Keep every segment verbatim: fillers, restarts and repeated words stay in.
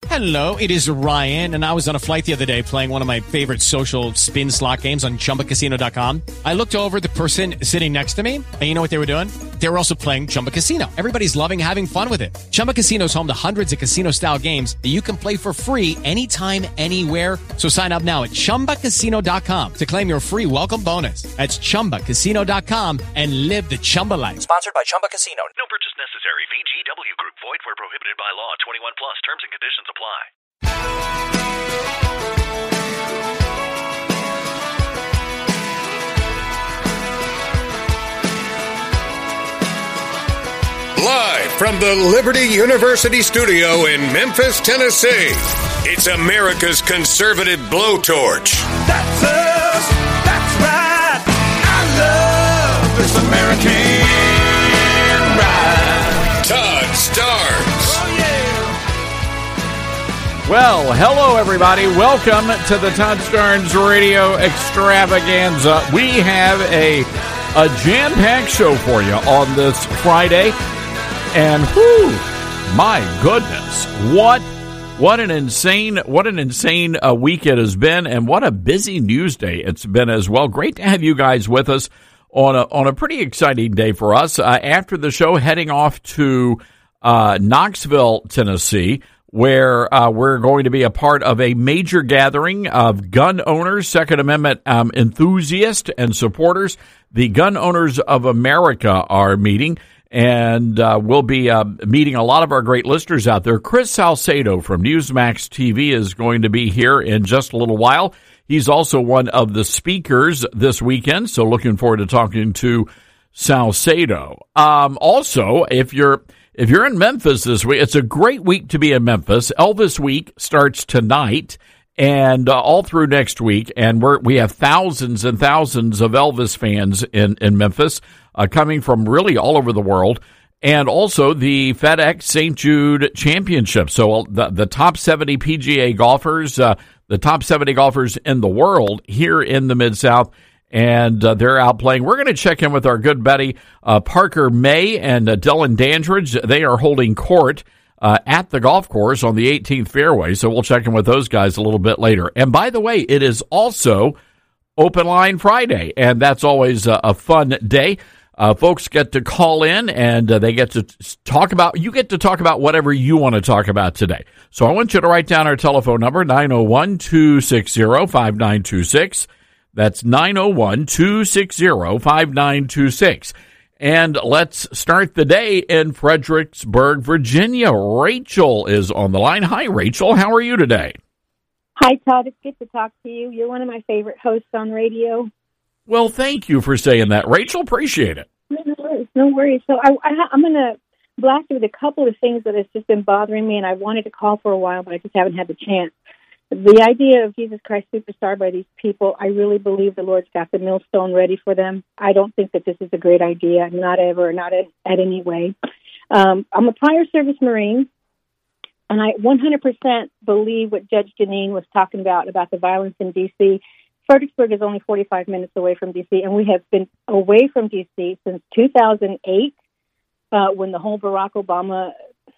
Hello, it is Ryan, and I was on a flight the other day playing one of my favorite social spin slot games on Chumba Casino dot com. I looked over at the person sitting next to me, and you know what they were doing? They were also playing Chumba Casino. Everybody's loving having fun with it. Chumba Casino is home to hundreds of casino-style games that you can play for free anytime, anywhere. So sign up now at Chumba Casino dot com to claim your free welcome bonus. That's Chumba Casino dot com and live the Chumba life. Sponsored by Chumba Casino. No purchase necessary. V G W Group. Void where prohibited by law. twenty-one plus. Terms and conditions apply. Live from the Liberty University studio in Memphis, Tennessee, it's America's conservative blowtorch. That's us. That's right. I love this American ride. Todd Starnes. Oh, yeah. Well, hello, everybody. Welcome to the Todd Starnes Radio Extravaganza. We have a, a jam-packed show for you on this Friday. And whoo, my goodness, what what an insane what an insane uh, week it has been, and what a busy news day it's been as well. Great to have you guys with us on a on a pretty exciting day for us. Uh, after the show, heading off to uh, Knoxville, Tennessee, where uh, we're going to be a part of a major gathering of gun owners, Second Amendment um, enthusiasts, and supporters. The Gun Owners of America are meeting. And uh, we'll be uh, meeting a lot of our great listeners out there. Chris Salcedo from Newsmax T V is going to be here in just a little while. He's also one of the speakers this weekend, so looking forward to talking to Salcedo. Um, also, if you're if you're in Memphis this week, it's a great week to be in Memphis. Elvis Week starts tonight and uh, all through next week, and we're we have thousands and thousands of Elvis fans in in Memphis. Uh, coming from really all over the world, and also the FedEx Saint Jude Championship. So the, the top seventy P G A golfers, uh, the top seventy golfers in the world here in the Mid-South, and uh, they're out playing. We're going to check in with our good buddy uh, Parker May and uh, Dylan Dandridge. They are holding court uh, at the golf course on the eighteenth fairway, so we'll check in with those guys a little bit later. And by the way, it is also Open Line Friday, and that's always a, a fun day. Uh, folks get to call in, and uh, they get to talk about, you get to talk about whatever you want to talk about today. So I want you to write down our telephone number, nine oh one, two six zero, five nine two six. That's nine oh one, two six zero, five nine two six. And let's start the day in Fredericksburg, Virginia. Rachel is on the line. Hi, Rachel. How are you today? Hi, Todd. It's good to talk to you. You're one of my favorite hosts on radio. Well, thank you for saying that, Rachel. Appreciate it. No worries. No worries. So I, I, I'm going to blast you with a couple of things that has just been bothering me, and I wanted to call for a while, but I just haven't had the chance. The idea of Jesus Christ Superstar by these people, I really believe the Lord's got the millstone ready for them. I don't think that this is a great idea, not ever, not at, at any way. Um, I'm a prior service Marine, and I one hundred percent believe what Judge Janine was talking about, about the violence in D C Fredericksburg is only forty-five minutes away from D C, and we have been away from D C since two thousand eight, uh, when the whole Barack Obama,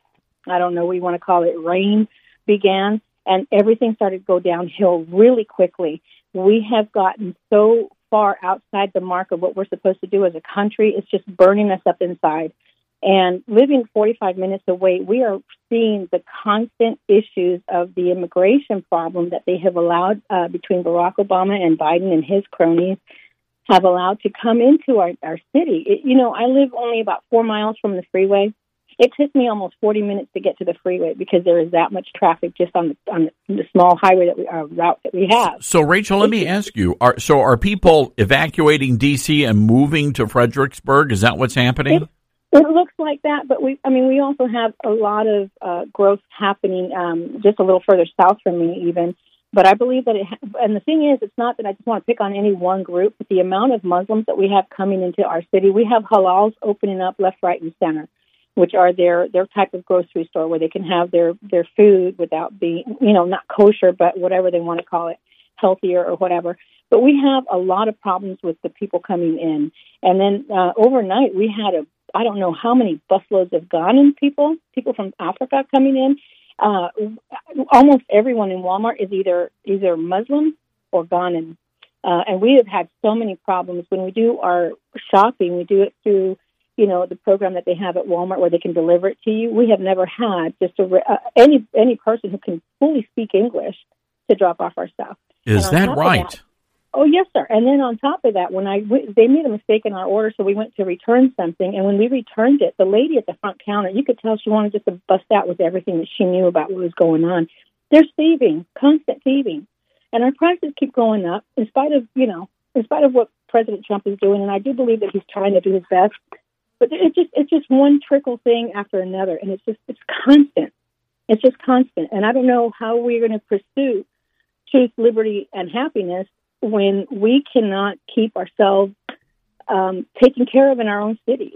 I don't know what you want to call it, reign began, and everything started to go downhill really quickly. We have gotten so far outside the mark of what we're supposed to do as a country. It's just burning us up inside. And living forty-five minutes away, we are seeing the constant issues of the immigration problem that they have allowed uh, between Barack Obama and Biden and his cronies have allowed to come into our, our city. It, you know, I live only about four miles from the freeway. It took me almost forty minutes to get to the freeway because there is that much traffic just on the, on the small highway that we, uh, route that we have. So, Rachel, let me ask you, are, so are people evacuating D C and moving to Fredericksburg? Is that what's happening? It, It looks like that, but we, I mean, we also have a lot of uh, growth happening um, just a little further south from me even. But I believe that it, ha- and the thing is, it's not that I just want to pick on any one group, but the amount of Muslims that we have coming into our city, we have halals opening up left, right, and center, which are their, their type of grocery store where they can have their, their food without being, you know, not kosher, but whatever they want to call it, healthier or whatever. But we have a lot of problems with the people coming in. And then uh, overnight, we had a I don't know how many busloads of Ghanaian people, people from Africa coming in. Uh, almost everyone in Walmart is either either Muslim or Ghanan. Uh, and we have had so many problems. When we do our shopping, we do it through, you know, the program that they have at Walmart where they can deliver it to you. We have never had just a, uh, any any person who can fully speak English to drop off our stuff. Is that right? That, oh, yes, sir. And then on top of that, when I they made a mistake in our order, so we went to return something. And when we returned it, the lady at the front counter, you could tell she wanted just to bust out with everything that she knew about what was going on. They're thieving, constant thieving. And our prices keep going up in spite of, you know, in spite of what President Trump is doing. And I do believe that he's trying to do his best. But it's just it's just one trickle thing after another. And it's just it's constant. It's just constant. And I don't know how we're going to pursue truth, liberty, and happiness when we cannot keep ourselves um, taken care of in our own cities.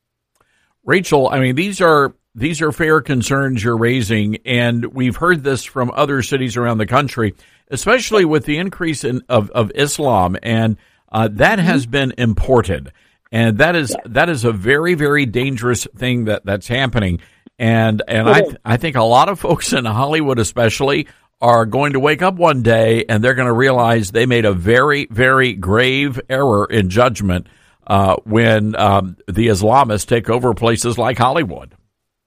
Rachel, I mean, these are these are fair concerns you're raising, and we've heard this from other cities around the country, especially with the increase in, of, of Islam, and uh, that mm-hmm. has been imported, and that is yes. that is a very, very dangerous thing that, that's happening, and and I th- I think a lot of folks in Hollywood, especially, are going to wake up one day and they're going to realize they made a very, very grave error in judgment uh, when um, the Islamists take over places like Hollywood.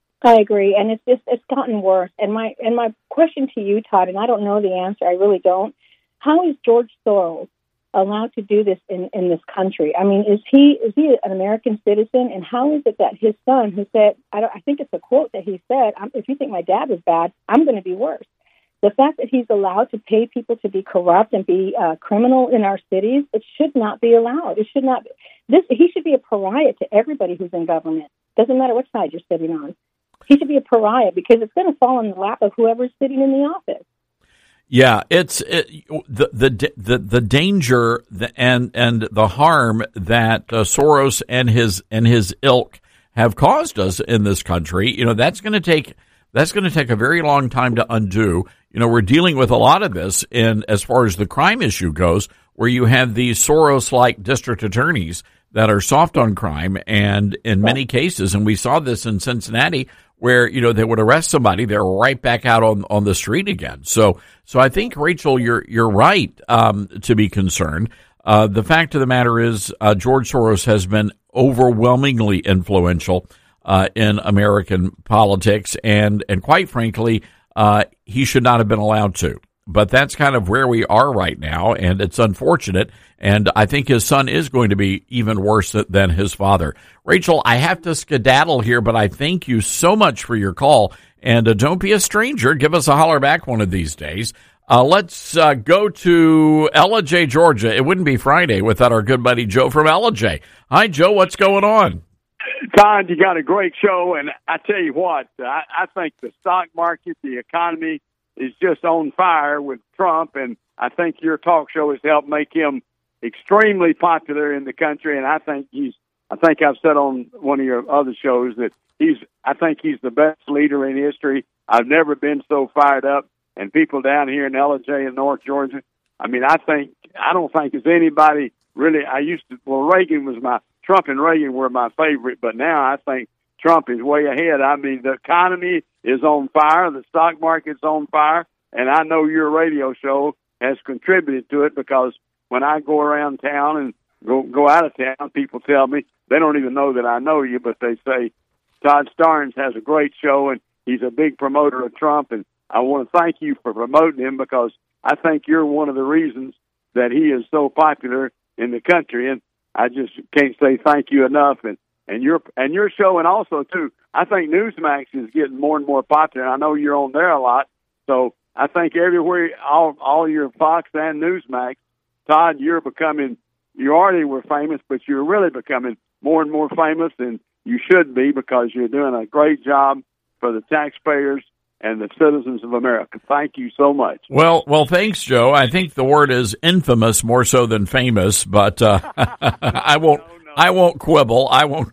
I agree, and it's just it's gotten worse. And my and my question to you, Todd, and I don't know the answer, I really don't. How is George Soros allowed to do this in, in this country? I mean, is he is he an American citizen? And how is it that his son, who said, I, don't, I think it's a quote that he said, if you think my dad was bad, I'm going to be worse. The fact that he's allowed to pay people to be corrupt and be uh, criminal in our cities, it should not be allowed. It should not be. This, he should be a pariah to everybody who's in government. Doesn't matter what side you're sitting on. He should be a pariah because it's going to fall in the lap of whoever's sitting in the office. Yeah, it's it, the the the the danger and and the harm that uh, Soros and his and his ilk have caused us in this country. You know, that's going to take that's going to take a very long time to undo. You know, we're dealing with a lot of this in as far as the crime issue goes, where you have these Soros-like district attorneys that are soft on crime, and in many cases, and we saw this in Cincinnati, where, you know, they would arrest somebody, they're right back out on, on the street again. So, so I think, Rachel, you're, you're right, um, to be concerned. Uh, the fact of the matter is, uh, George Soros has been overwhelmingly influential, uh, in American politics, and, and quite frankly, uh, he should not have been allowed to. But that's kind of where we are right now, and it's unfortunate. And I think his son is going to be even worse than his father. Rachel, I have to skedaddle here, but I thank you so much for your call. And uh, don't be a stranger. Give us a holler back one of these days. Uh, let's uh, go to Ellijay, Georgia. It wouldn't be Friday without our good buddy Joe from Ellijay. Hi, Joe. What's going on? Todd, you got a great show, and I tell you what, I, I think the stock market, the economy, is just on fire with Trump, and I think your talk show has helped make him extremely popular in the country. And I think he's, I think I've said on one of your other shows that he's, I think he's the best leader in history. I've never been so fired up. And people down here in Ellijay in North Georgia, I mean, I think, I don't think there's anybody really, I used to, well, Reagan was my, Trump and Reagan were my favorite, but now I think Trump is way ahead. I mean, the economy is on fire. The stock market's on fire. And I know your radio show has contributed to it, because when I go around town and go, go out of town, people tell me, they don't even know that I know you, but they say, Todd Starnes has a great show and he's a big promoter of Trump. And I want to thank you for promoting him, because I think you're one of the reasons that he is so popular in the country. And I just can't say thank you enough. And And your and your show, and also too, I think Newsmax is getting more and more popular. I know you're on there a lot, so I think everywhere, all all your Fox and Newsmax, Todd, you're becoming. You already were famous, but you're really becoming more and more famous, and you should be, because you're doing a great job for the taxpayers and the citizens of America. Thank you so much. Well, well, thanks, Joe. I think the word is infamous more so than famous, but uh, I won't. No, no. I won't quibble. I won't.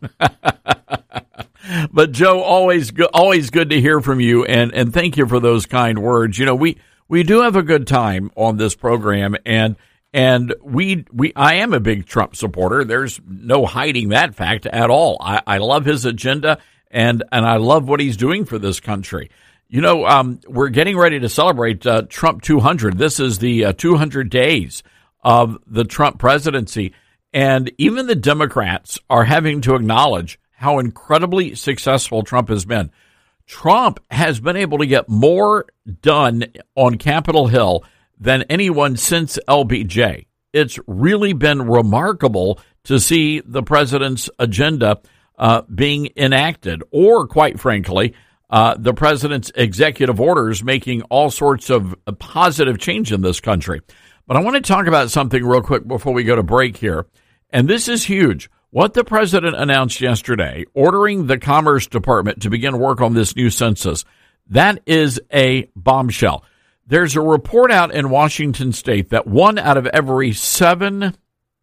But Joe, always good, always good to hear from you, and, and thank you for those kind words. You know, we, we do have a good time on this program, and and we we I am a big Trump supporter. There's no hiding that fact at all. I, I love his agenda, and and I love what he's doing for this country. You know, um, we're getting ready to celebrate uh, Trump two hundred. This is the uh, two hundred days of the Trump presidency. And even the Democrats are having to acknowledge how incredibly successful Trump has been. Trump has been able to get more done on Capitol Hill than anyone since L B J. It's really been remarkable to see the president's agenda uh, being enacted, or quite frankly, uh, the president's executive orders making all sorts of positive change in this country. But I want to talk about something real quick before we go to break here. And this is huge. What the president announced yesterday, ordering the Commerce Department to begin work on this new census, that is a bombshell. There's a report out in Washington State that one out of every seven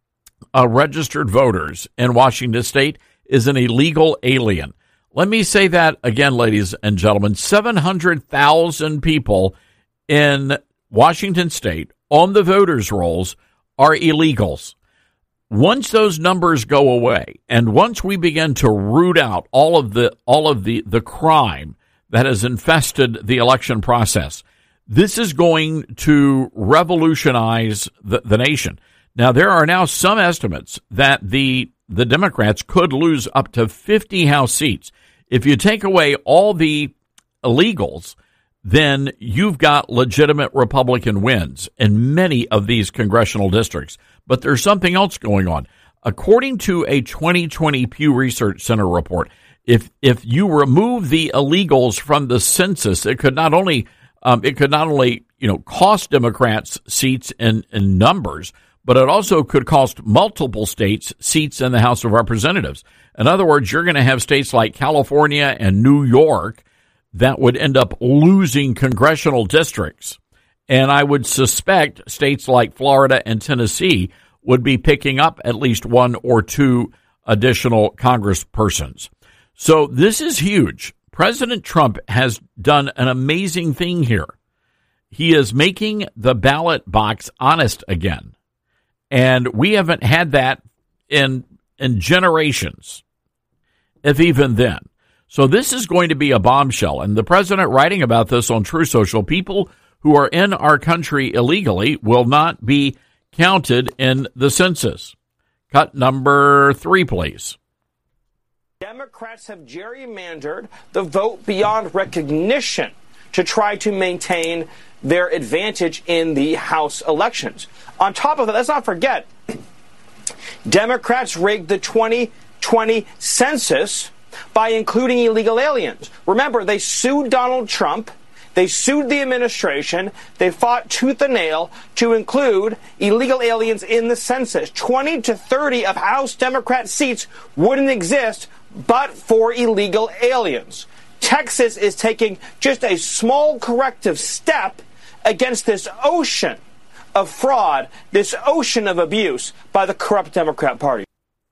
uh, registered voters in Washington State is an illegal alien. Let me say that again, ladies and gentlemen. seven hundred thousand people in Washington State on the voters' rolls are illegals. Once those numbers go away, and once we begin to root out all of the all of the, the crime that has infested the election process, this is going to revolutionize the, the nation. Now, there are now some estimates that the the Democrats could lose up to fifty House seats. If you take away all the illegals, then you've got legitimate Republican wins in many of these congressional districts. But there's something else going on. According to a twenty twenty Pew Research Center report, if if you remove the illegals from the census, it could not only um, it could not only you know cost Democrats seats in, in numbers, but it also could cost multiple states seats in the House of Representatives. In other words, you're going to have states like California and New York that would end up losing congressional districts. And I would suspect states like Florida and Tennessee would be picking up at least one or two additional congresspersons. So this is huge. President Trump has done an amazing thing here. He is making the ballot box honest again. And we haven't had that in in generations, if even then. So this is going to be a bombshell. And the president writing about this on True Social, people who are in our country illegally will not be counted in the census. Cut number three, please. Democrats have gerrymandered the vote beyond recognition to try to maintain their advantage in the House elections. On top of that, let's not forget, Democrats rigged the twenty twenty census by including illegal aliens. Remember, they sued Donald Trump. They sued the administration. They fought tooth and nail to include illegal aliens in the census. twenty to thirty of House Democrat seats wouldn't exist but for illegal aliens. Texas is taking just a small corrective step against this ocean of fraud, this ocean of abuse by the corrupt Democrat Party.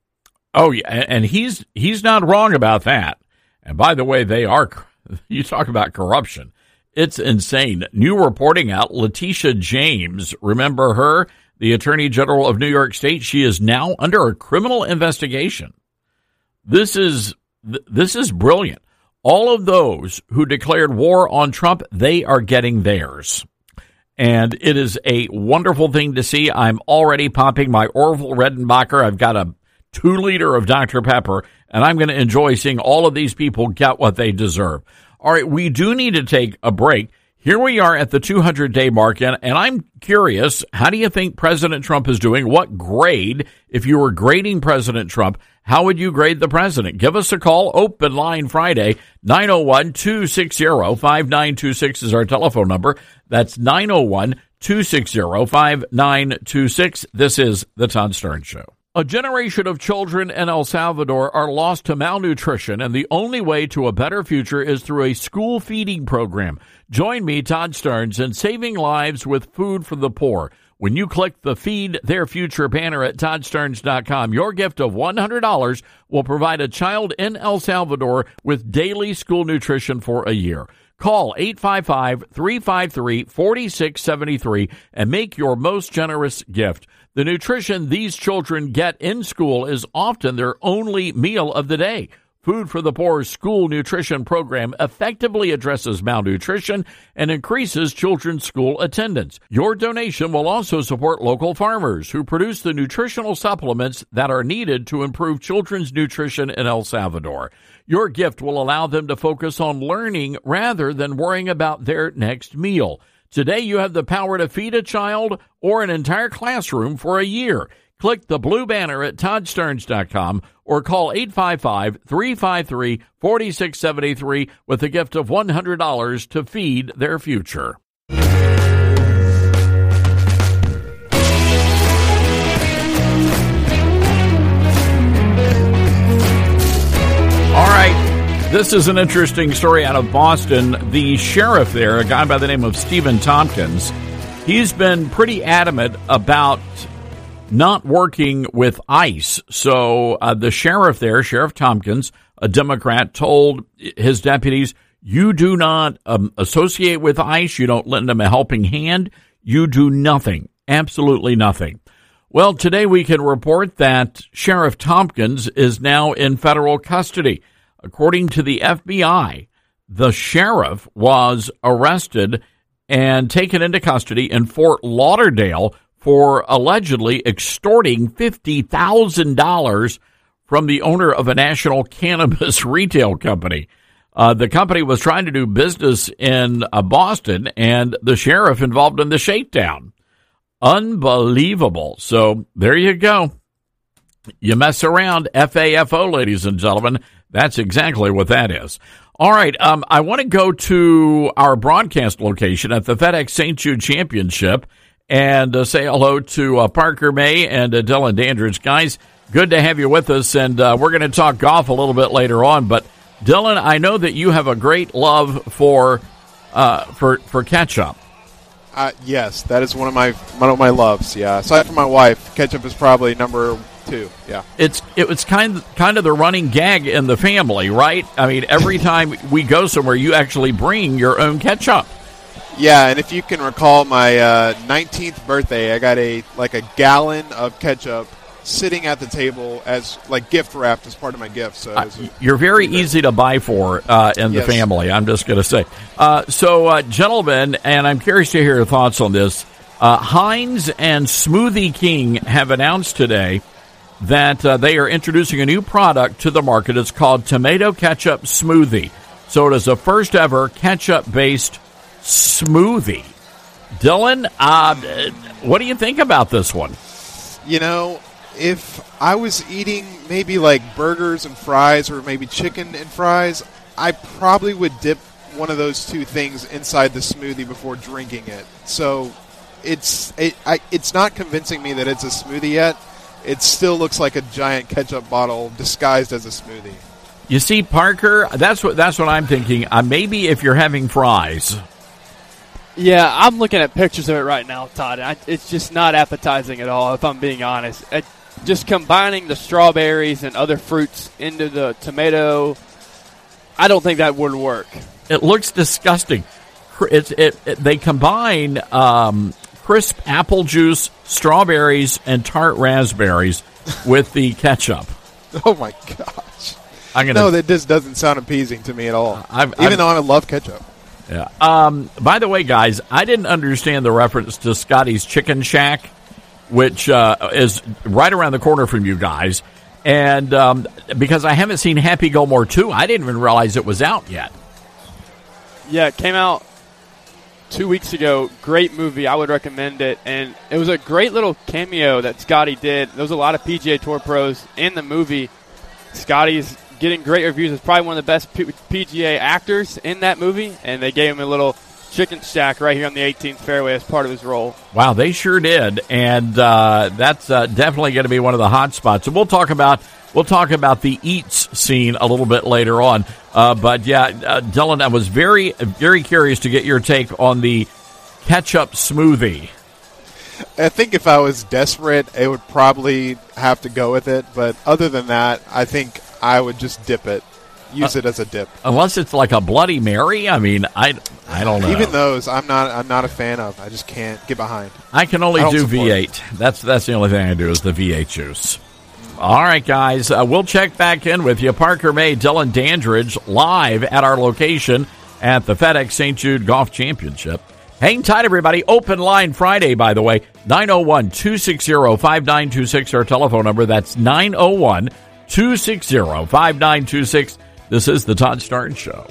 Oh, yeah, and he's he's not wrong about that. And by the way, they are, you talk about corruption. It's insane. New reporting out, Letitia James, remember her, the Attorney General of New York State? She is now under a criminal investigation. This is this is brilliant. All of those who declared war on Trump, they are getting theirs. And it is a wonderful thing to see. I'm already popping my Orville Redenbacher. I've got a two liter of Doctor Pepper, and I'm going to enjoy seeing all of these people get what they deserve. All right, we do need to take a break. Here we are at the two hundred day mark, and, and I'm curious, how do you think President Trump is doing? What grade, if you were grading President Trump, how would you grade the president? Give us a call. Open line Friday. nine oh one, two six zero, five nine two six is our telephone number. That's nine oh one, two six zero, five nine two six. This is The Todd Stern Show. A generation of children in El Salvador are lost to malnutrition, and the only way to a better future is through a school feeding program. Join me, Todd Stearns, in saving lives with food for the poor. When you click the Feed Their Future banner at todd stearns dot com, your gift of one hundred dollars will provide a child in El Salvador with daily school nutrition for a year. Call eight five five, three five three, four six seven three and make your most generous gift. The nutrition these children get in school is often their only meal of the day. Food for the Poor school nutrition program effectively addresses malnutrition and increases children's school attendance. Your donation will also support local farmers who produce the nutritional supplements that are needed to improve children's nutrition in El Salvador. Your gift will allow them to focus on learning rather than worrying about their next meal. Today, you have the power to feed a child or an entire classroom for a year. Click the blue banner at Todd Stearns dot com or call eight five five, three five three, four six seven three with a gift of one hundred dollars to feed their future. All right, this is an interesting story out of Boston. The sheriff there, a guy by the name of Stephen Tompkins, he's been pretty adamant about not working with ICE. So uh, the sheriff there, Sheriff Tompkins, a Democrat, told his deputies, you do not um, associate with ICE. You don't lend them a helping hand. You do nothing, absolutely nothing. Well, today we can report that Sheriff Tompkins is now in federal custody. According to the F B I, the sheriff was arrested and taken into custody in Fort Lauderdale for allegedly extorting fifty thousand dollars from the owner of a national cannabis retail company. Uh, the company was trying to do business in uh, Boston, and the sheriff involved in the shakedown. Unbelievable. So there you go. You mess around, F A F O, ladies and gentlemen. That's exactly what that is. All right, um, I want to go to our broadcast location at the FedEx Saint Jude Championship and uh, say hello to uh, Parker May and uh, Dylan Dandridge. Guys, good to have you with us, and uh, we're going to talk golf a little bit later on. But, Dylan, I know that you have a great love for uh, for for ketchup. Uh, yes, that is one of my one of my loves, yeah. Aside from my wife, ketchup is probably number two, yeah. It's it was kind of, kind of the running gag in the family, right? I mean, every time we go somewhere, you actually bring your own ketchup. Yeah, and if you can recall my uh, nineteenth birthday, I got a like a gallon of ketchup sitting at the table as like gift wrapped as part of my gift. So uh, you're very easy to buy for uh, in yes. the family. I'm just going to say. Uh, so, uh, gentlemen, and I'm curious to hear your thoughts on this. Uh, Heinz and Smoothie King have announced today that uh, they are introducing a new product to the market. It's called Tomato Ketchup Smoothie. So it is a first ever ketchup based smoothie. Dylan, uh, what do you think about this one? You know, if I was eating maybe like burgers and fries or maybe chicken and fries, I probably would dip one of those two things inside the smoothie before drinking it. So it's it, I, it's not convincing me that it's a smoothie yet. It still looks like a giant ketchup bottle disguised as a smoothie. You see, Parker, that's what that's what I'm thinking. Uh, maybe if you're having fries. Yeah, I'm looking at pictures of it right now, Todd. I, it's just not appetizing at all, if I'm being honest. It, just combining the strawberries and other fruits into the tomato, I don't think that would work. It looks disgusting. It's, it, it, they combine um, crisp apple juice, strawberries, and tart raspberries with the ketchup. Oh, my gosh. I'm gonna, no, that just doesn't sound appeasing to me at all, I've, even I've, though I love ketchup. Yeah. Um, by the way, guys, I didn't understand the reference to Scotty's Chicken Shack, which uh, is right around the corner from you guys. And um, because I haven't seen Happy Gilmore two, I didn't even realize it was out yet. Yeah, it came out two weeks ago. Great movie. I would recommend it. And it was a great little cameo that Scotty did. There was a lot of P G A Tour pros in the movie. Scotty's getting great reviews. It's probably one of the best P G A actors in that movie, and they gave him a little chicken shack right here on the eighteenth fairway as part of his role. Wow, they sure did, and uh, that's uh, definitely going to be one of the hot spots. And we'll talk about we'll talk about the eats scene a little bit later on. Uh, but yeah, uh, Dylan, I was very very curious to get your take on the ketchup smoothie. I think if I was desperate, it would probably have to go with it. But other than that, I think I would just dip it, use uh, it as a dip. Unless it's like a Bloody Mary. I mean, I, I don't know. Even those, I'm not I'm not a fan of. I just can't get behind. I can only I do support. V eight. That's that's the only thing I do is the V eight juice. All right, guys, uh, we'll check back in with you. Parker May, Dylan Dandridge, live at our location at the FedEx Saint Jude Golf Championship. Hang tight, everybody. Open line Friday, by the way, nine oh one, two six zero, five nine two six, our telephone number. That's nine oh one, two six zero, five nine two six. This is the Todd Starnes Show.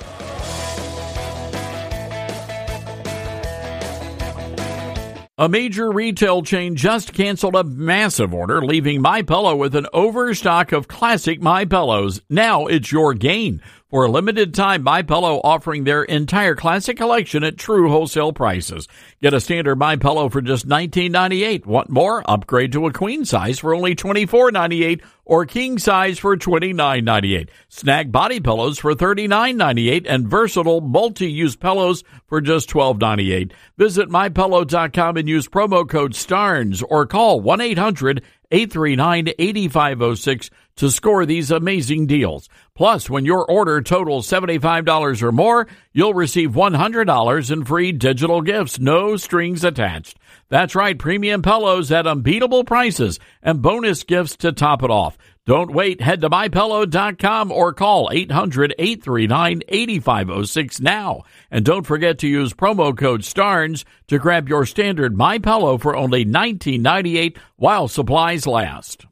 A major retail chain just canceled a massive order, leaving MyPillow with an overstock of classic MyPillows. Now it's your gain. For a limited time, MyPillow offering their entire classic collection at true wholesale prices. Get a standard MyPillow for just nineteen ninety-eight. Want more? Upgrade to a queen size for only twenty-four ninety-eight or king size for twenty-nine ninety-eight. Snag body pillows for thirty-nine ninety-eight and versatile multi-use pillows for just twelve ninety-eight. Visit my pillow dot com and use promo code STARNS or call one eight hundred, eight three nine, eight five zero six to score these amazing deals. Plus, when your order totals seventy-five dollars or more, you'll receive one hundred dollars in free digital gifts, no strings attached. That's right, premium pillows at unbeatable prices and bonus gifts to top it off. Don't wait. Head to my pillow dot com or call eight hundred, eight three nine, eight five zero six now. And don't forget to use promo code STARNS to grab your standard MyPillow for only nineteen ninety-eight while supplies last.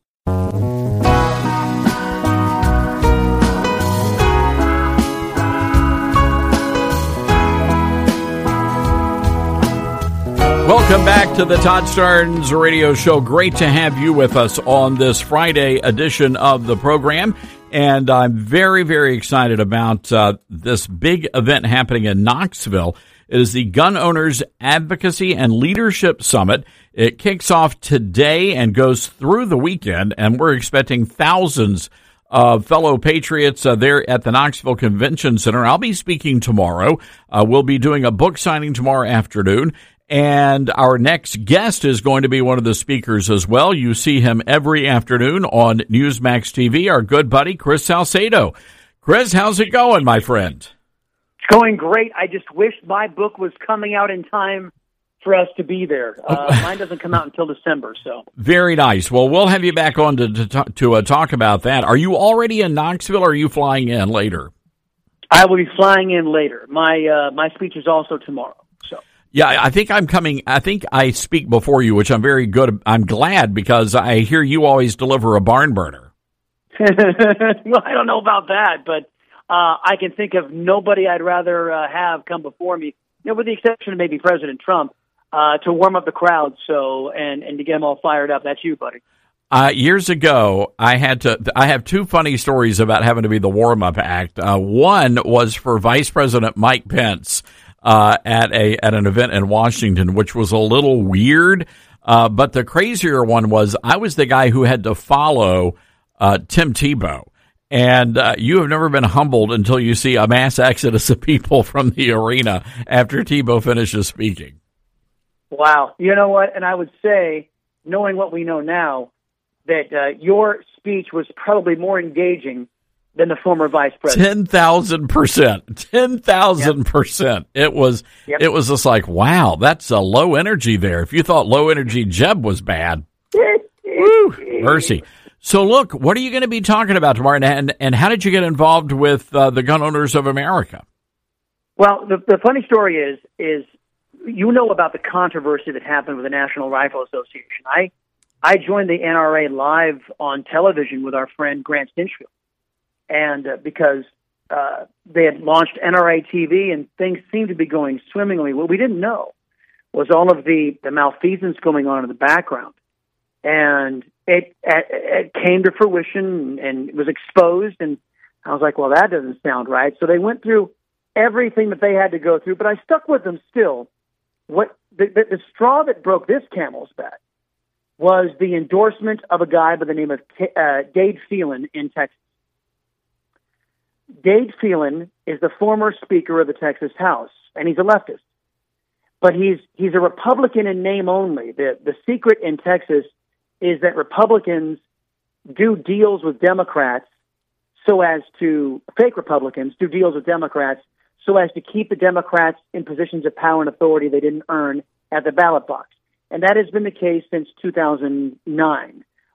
Welcome back to the Todd Starnes Radio Show. Great to have you with us on this Friday edition of the program. And I'm very, very excited about uh, this big event happening in Knoxville. It is the Gun Owners Advocacy and Leadership Summit. It kicks off today and goes through the weekend, and we're expecting thousands of fellow patriots uh, there at the Knoxville Convention Center. I'll be speaking tomorrow. Uh, we'll be doing a book signing tomorrow afternoon. And our next guest is going to be one of the speakers as well. You see him every afternoon on Newsmax T V, our good buddy, Chris Salcedo. Chris, how's it going, my friend? It's going great. I just wish my book was coming out in time for us to be there. Uh, mine doesn't come out until December. So very nice. Well, we'll have you back on to to, to uh, talk about that. Are you already in Knoxville, or are you flying in later? I will be flying in later. My uh, my speech is also tomorrow. So. Yeah, I think I'm coming. I think I speak before you, which I'm very good. I'm glad because I hear you always deliver a barn burner. Well, I don't know about that, but uh, I can think of nobody I'd rather uh, have come before me, you know, with the exception of maybe President Trump, uh, to warm up the crowd. So and and to get them all fired up. That's you, buddy. Uh, years ago, I had to. I have two funny stories about having to be the warm-up act. Uh, one was for Vice President Mike Pence. Uh, at a at an event in Washington, which was a little weird. Uh, but the crazier one was I was the guy who had to follow uh, Tim Tebow. And uh, you have never been humbled until you see a mass exodus of people from the arena after Tebow finishes speaking. Wow. You know what? And I would say, knowing what we know now, that uh, your speech was probably more engaging than the former vice president. Ten thousand percent. Ten thousand percent. It was yep. It was just like, wow, that's a low energy there. If you thought low energy Jeb was bad. Woo, mercy. So look, what are you going to be talking about tomorrow, and and how did you get involved with uh, the Gun Owners of America? Well, the the funny story is is you know about the controversy that happened with the National Rifle Association. I I joined the N R A live on television with our friend Grant Stinchfield. And uh, because uh, they had launched N R A T V and things seemed to be going swimmingly, what we didn't know was all of the, the malfeasance going on in the background. And it, it, it came to fruition and it was exposed. And I was like, well, that doesn't sound right. So they went through everything that they had to go through, but I stuck with them still. What the, the, the straw that broke this camel's back was the endorsement of a guy by the name of uh, Dade Phelan in Texas. Dade Phelan is the former Speaker of the Texas House, and he's a leftist. But he's he's a Republican in name only. The the secret in Texas is that Republicans do deals with Democrats so as to, fake Republicans do deals with Democrats so as to keep the Democrats in positions of power and authority they didn't earn at the ballot box. And that has been the case since two thousand nine,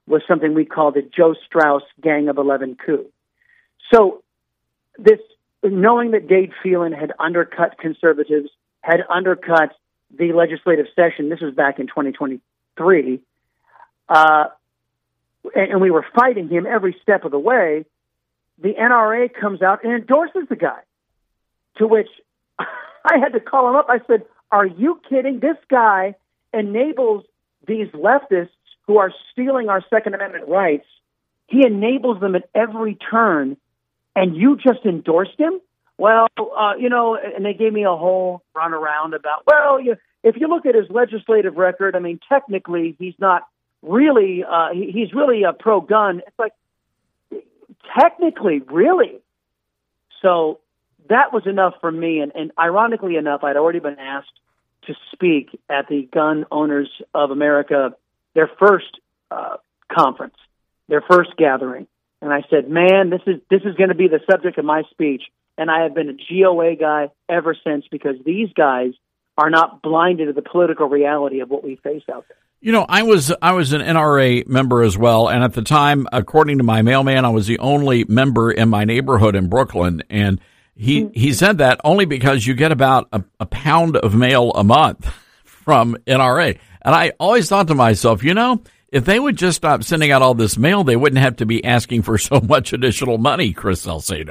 was something we called the Joe Strauss Gang of eleven coup. So this, knowing that Dade Phelan had undercut conservatives, had undercut the legislative session, this was back in twenty twenty-three, uh, and, and we were fighting him every step of the way, the N R A comes out and endorses the guy, to which I had to call him up. I said, are you kidding? This guy enables these leftists who are stealing our Second Amendment rights. He enables them at every turn, and you just endorsed him? Well, uh, you know, and they gave me a whole runaround about, well, you, if you look at his legislative record, I mean, technically he's not really, uh, he, he's really a pro-gun. It's like, technically, really? So that was enough for me, and, and ironically enough, I'd already been asked to speak at the Gun Owners of America, their first uh, conference, their first gathering. And I said, man, this is this is going to be the subject of my speech. And I have been a G O A guy ever since, because these guys are not blinded to the political reality of what we face out there. You know, I was I was an N R A member as well, and at the time, according to my mailman, I was the only member in my neighborhood in Brooklyn, and he he said that only because you get about a, a pound of mail a month from N R A. And I always thought to myself, you know, if they would just stop sending out all this mail, they wouldn't have to be asking for so much additional money, Chris Salcedo.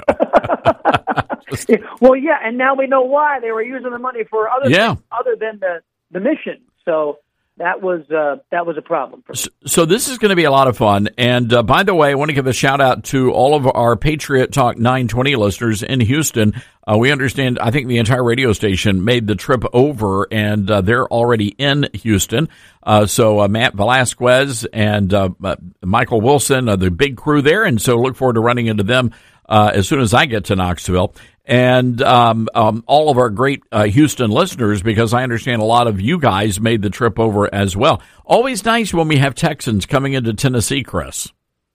Well, yeah, and now we know why they were using the money for other yeah. things other than the, the mission. So that was uh, that was a problem for me. So, so this is going to be a lot of fun. And uh, by the way, I want to give a shout out to all of our Patriot Talk nine twenty listeners in Houston. Uh, we understand, I think the entire radio station made the trip over, and uh, they're already in Houston. Uh, so uh, Matt Velasquez and uh, uh, Michael Wilson, uh, the big crew there. And so look forward to running into them uh, as soon as I get to Knoxville. And um, um, all of our great uh, Houston listeners, because I understand a lot of you guys made the trip over as well. Always nice when we have Texans coming into Tennessee, Chris.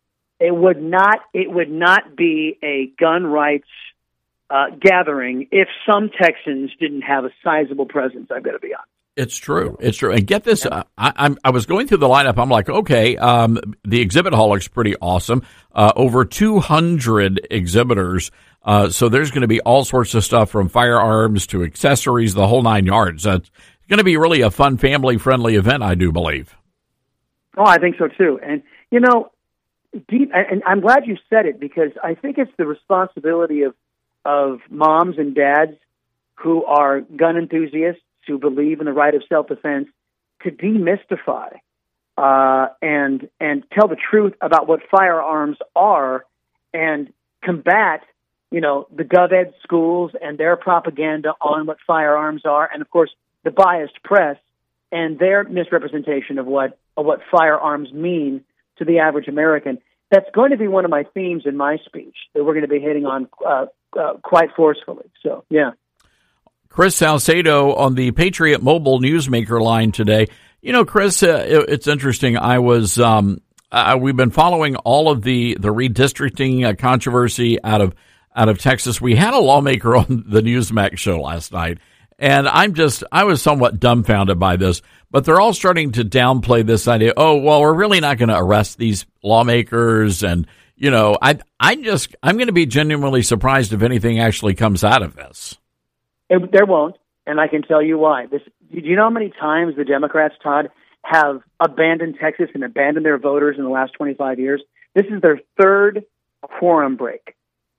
It would not. It would not be a gun rights uh, gathering if some Texans didn't have a sizable presence. I've got to be honest. It's true. It's true. And get this, uh, I, I'm, I was going through the lineup. I'm like, okay, um, the exhibit hall looks pretty awesome. Uh, over two hundred exhibitors. Uh, so there's going to be all sorts of stuff from firearms to accessories, the whole nine yards. Uh, it's going to be really a fun, family-friendly event, I do believe. Oh, I think so, too. And, you know, deep, and I'm glad you said it, because I think it's the responsibility of, of moms and dads who are gun enthusiasts, who believe in the right of self-defense, to demystify uh, and and tell the truth about what firearms are, and combat, you know, the GovEd schools and their propaganda on what firearms are, and of course the biased press and their misrepresentation of what of what firearms mean to the average American. That's going to be one of my themes in my speech that we're going to be hitting on uh, uh, quite forcefully. So, yeah. Chris Salcedo on the Patriot Mobile Newsmaker line today. You know, Chris, uh, it, it's interesting. I was, um, uh, we've been following all of the, the redistricting uh, controversy out of, out of Texas. We had a lawmaker on the Newsmax show last night, and I'm just, I was somewhat dumbfounded by this, but they're all starting to downplay this idea. Oh, well, we're really not going to arrest these lawmakers. And, you know, I, I just, I'm going to be genuinely surprised if anything actually comes out of this. It, there won't, and I can tell you why. This, do you know how many times the Democrats, Todd, have abandoned Texas and abandoned their voters in the last twenty-five years? This is their third quorum break.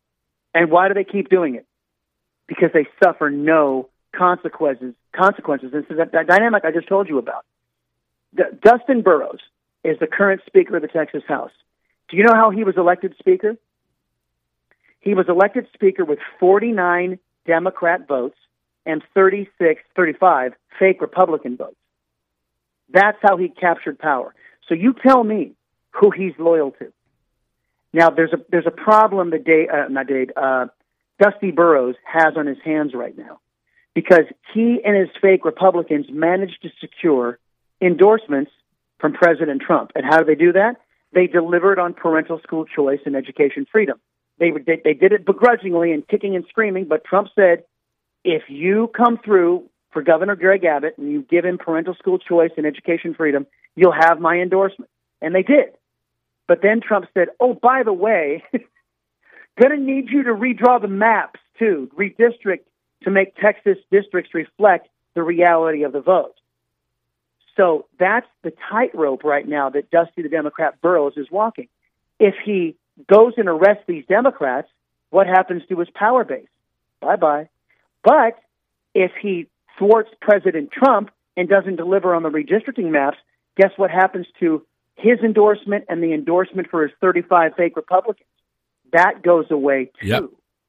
And why do they keep doing it? Because they suffer no consequences. Consequences. This is that, that dynamic I just told you about. D- Dustin Burrows is the current Speaker of the Texas House. Do you know how he was elected Speaker? He was elected Speaker with forty-nine Democrat votes and thirty-six, thirty-five fake Republican votes. That's how he captured power. So you tell me who he's loyal to. Now, there's a there's a problem that Dave, uh, not Dave, uh, Dusty Burrows has on his hands right now, because he and his fake Republicans managed to secure endorsements from President Trump. And how do they do that? They delivered on parental school choice and education freedom. They they, they did it begrudgingly and kicking and screaming, but Trump said, if you come through for Governor Greg Abbott and you give him parental school choice and education freedom, you'll have my endorsement. And they did. But then Trump said, oh, by the way, going to need you to redraw the maps, too, redistrict to make Texas districts reflect the reality of the vote. So that's the tightrope right now that Dusty the Democrat Burrows is walking. If he goes and arrests these Democrats, what happens to his power base? Bye-bye. But if he thwarts President Trump and doesn't deliver on the redistricting maps, guess what happens to his endorsement and the endorsement for his thirty-five fake Republicans? That goes away, too. Yep.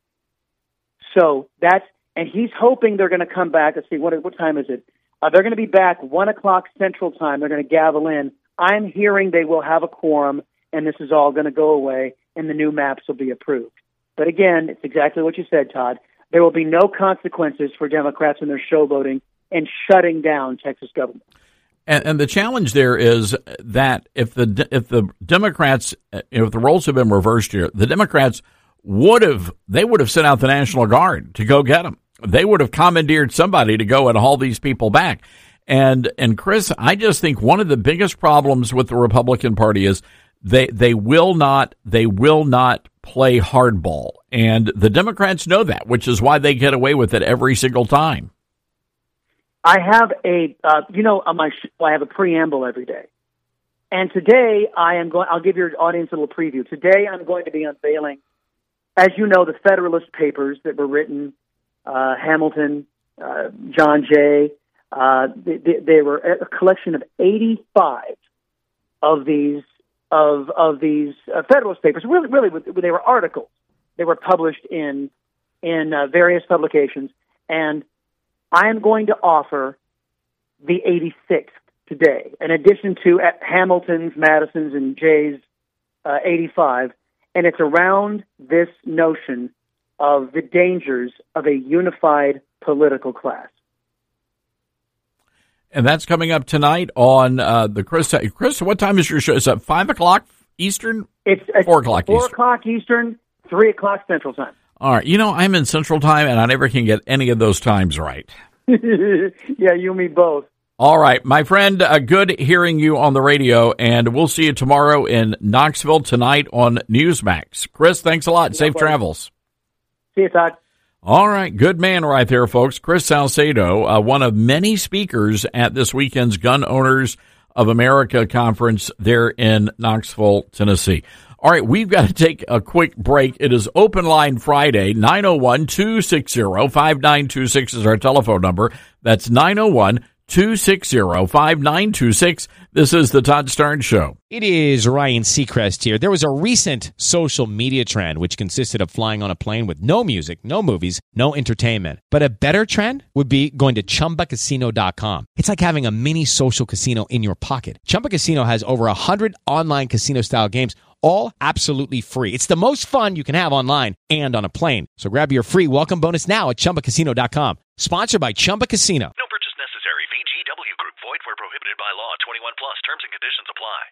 So that's, and he's hoping they're going to come back. Let's see, what, what time is it? Uh, they're going to be back one o'clock Central Time. They're going to gavel in. I'm hearing they will have a quorum, and this is all going to go away, and the new maps will be approved. But again, it's exactly what you said, Todd. There will be no consequences for Democrats when they're showboating and shutting down Texas government. And, and the challenge there is that if the if the Democrats, if the roles have been reversed here, the Democrats would have they would have sent out the National Guard to go get them. They would have commandeered somebody to go and haul these people back. And and Chris, I just think one of the biggest problems with the Republican Party is they they will not they will not play hardball, and the Democrats know that, which is why they get away with it every single time. I have a, uh, you know, on my show, I have a preamble every day. And today I am going, I'll give your audience a little preview. Today I'm going to be unveiling, as you know, the Federalist Papers that were written, uh, Hamilton, uh, John Jay, uh, they, they were a collection of eighty-five of these, of, of these uh, Federalist Papers. Really, really, they were articles. They were published in, in uh, various publications. And I am going to offer the eighty-sixth today, in addition to Hamilton's, Madison's, and Jay's uh, eighty-five, and it's around this notion of the dangers of a unified political class. And that's coming up tonight on uh, the Chris. Chris, what time is your show? Is it five o'clock Eastern? It's, it's four o'clock four Eastern. o'clock Eastern, three o'clock Central Time. All right. You know, I'm in Central Time, and I never can get any of those times right. Yeah, you and me both. All right, my friend, uh, good hearing you on the radio, and we'll see you tomorrow in Knoxville, tonight on Newsmax. Chris, thanks a lot. Yeah, Safe buddy. Travels. See you, Todd. All right, good man right there, folks. Chris Salcedo, uh, one of many speakers at this weekend's Gun Owners of America conference there in Knoxville, Tennessee. All right, we've got to take a quick break. It is Open Line Friday. nine oh one, two six zero, five nine two six is our telephone number. That's nine oh one, two six zero, five nine two six. This is the Todd Starnes Show. It is Ryan Seacrest here. There was a recent social media trend which consisted of flying on a plane with no music, no movies, no entertainment. But a better trend would be going to Chumba Casino dot com. It's like having a mini social casino in your pocket. Chumba Casino has over one hundred online casino-style games, all absolutely free. It's the most fun you can have online and on a plane. So grab your free welcome bonus now at Chumba Casino dot com. Sponsored by Chumba Casino. No purchase necessary. V G W Group. Void where prohibited by law. twenty-one plus. Terms and conditions apply.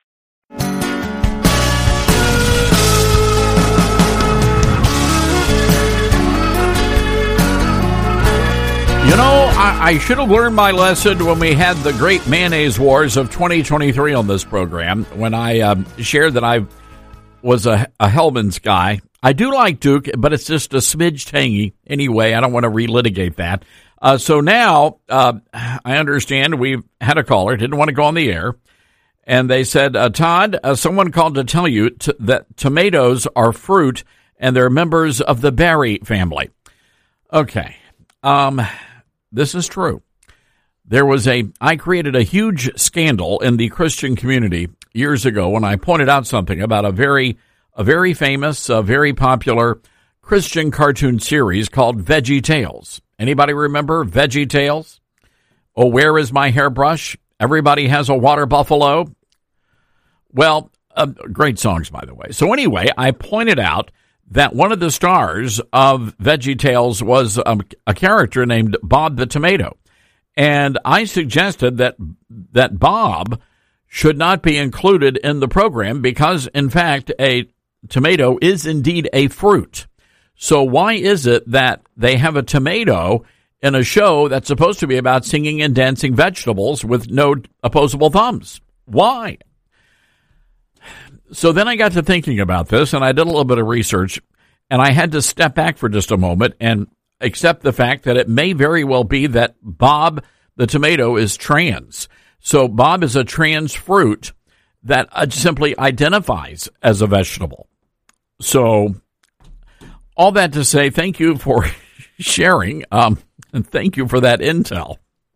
You know, I, I should have learned my lesson when we had the great mayonnaise wars of twenty twenty-three on this program, when I um, shared that I was a, a Hellman's guy. I do like Duke, but it's just a smidge tangy. Anyway, I don't want to relitigate that. Uh, so now uh, I understand we've had a caller, didn't want to go on the air, and they said, uh, Todd, uh, someone called to tell you t- that tomatoes are fruit and they're members of the berry family. Okay. Um, this is true. There was a, I created a huge scandal in the Christian community years ago when I pointed out something about a very, a very famous, a very popular Christian cartoon series called Veggie Tales. Anybody remember Veggie Tales? Oh, where is my hairbrush? Everybody has a water buffalo. Well, uh, great songs, by the way. So anyway, I pointed out that one of the stars of Veggie Tales was um, a character named Bob the Tomato. And I suggested that that Bob should not be included in the program because, in fact, a tomato is indeed a fruit. So why is it that they have a tomato in a show that's supposed to be about singing and dancing vegetables with no opposable thumbs? Why? so then I got to thinking about this, and I did a little bit of research, and I had to step back for just a moment and accept the fact that it may very well be that Bob the tomato is trans. So Bob is a trans fruit that uh, simply identifies as a vegetable. So all that to say, thank you for sharing, um, and thank you for that intel.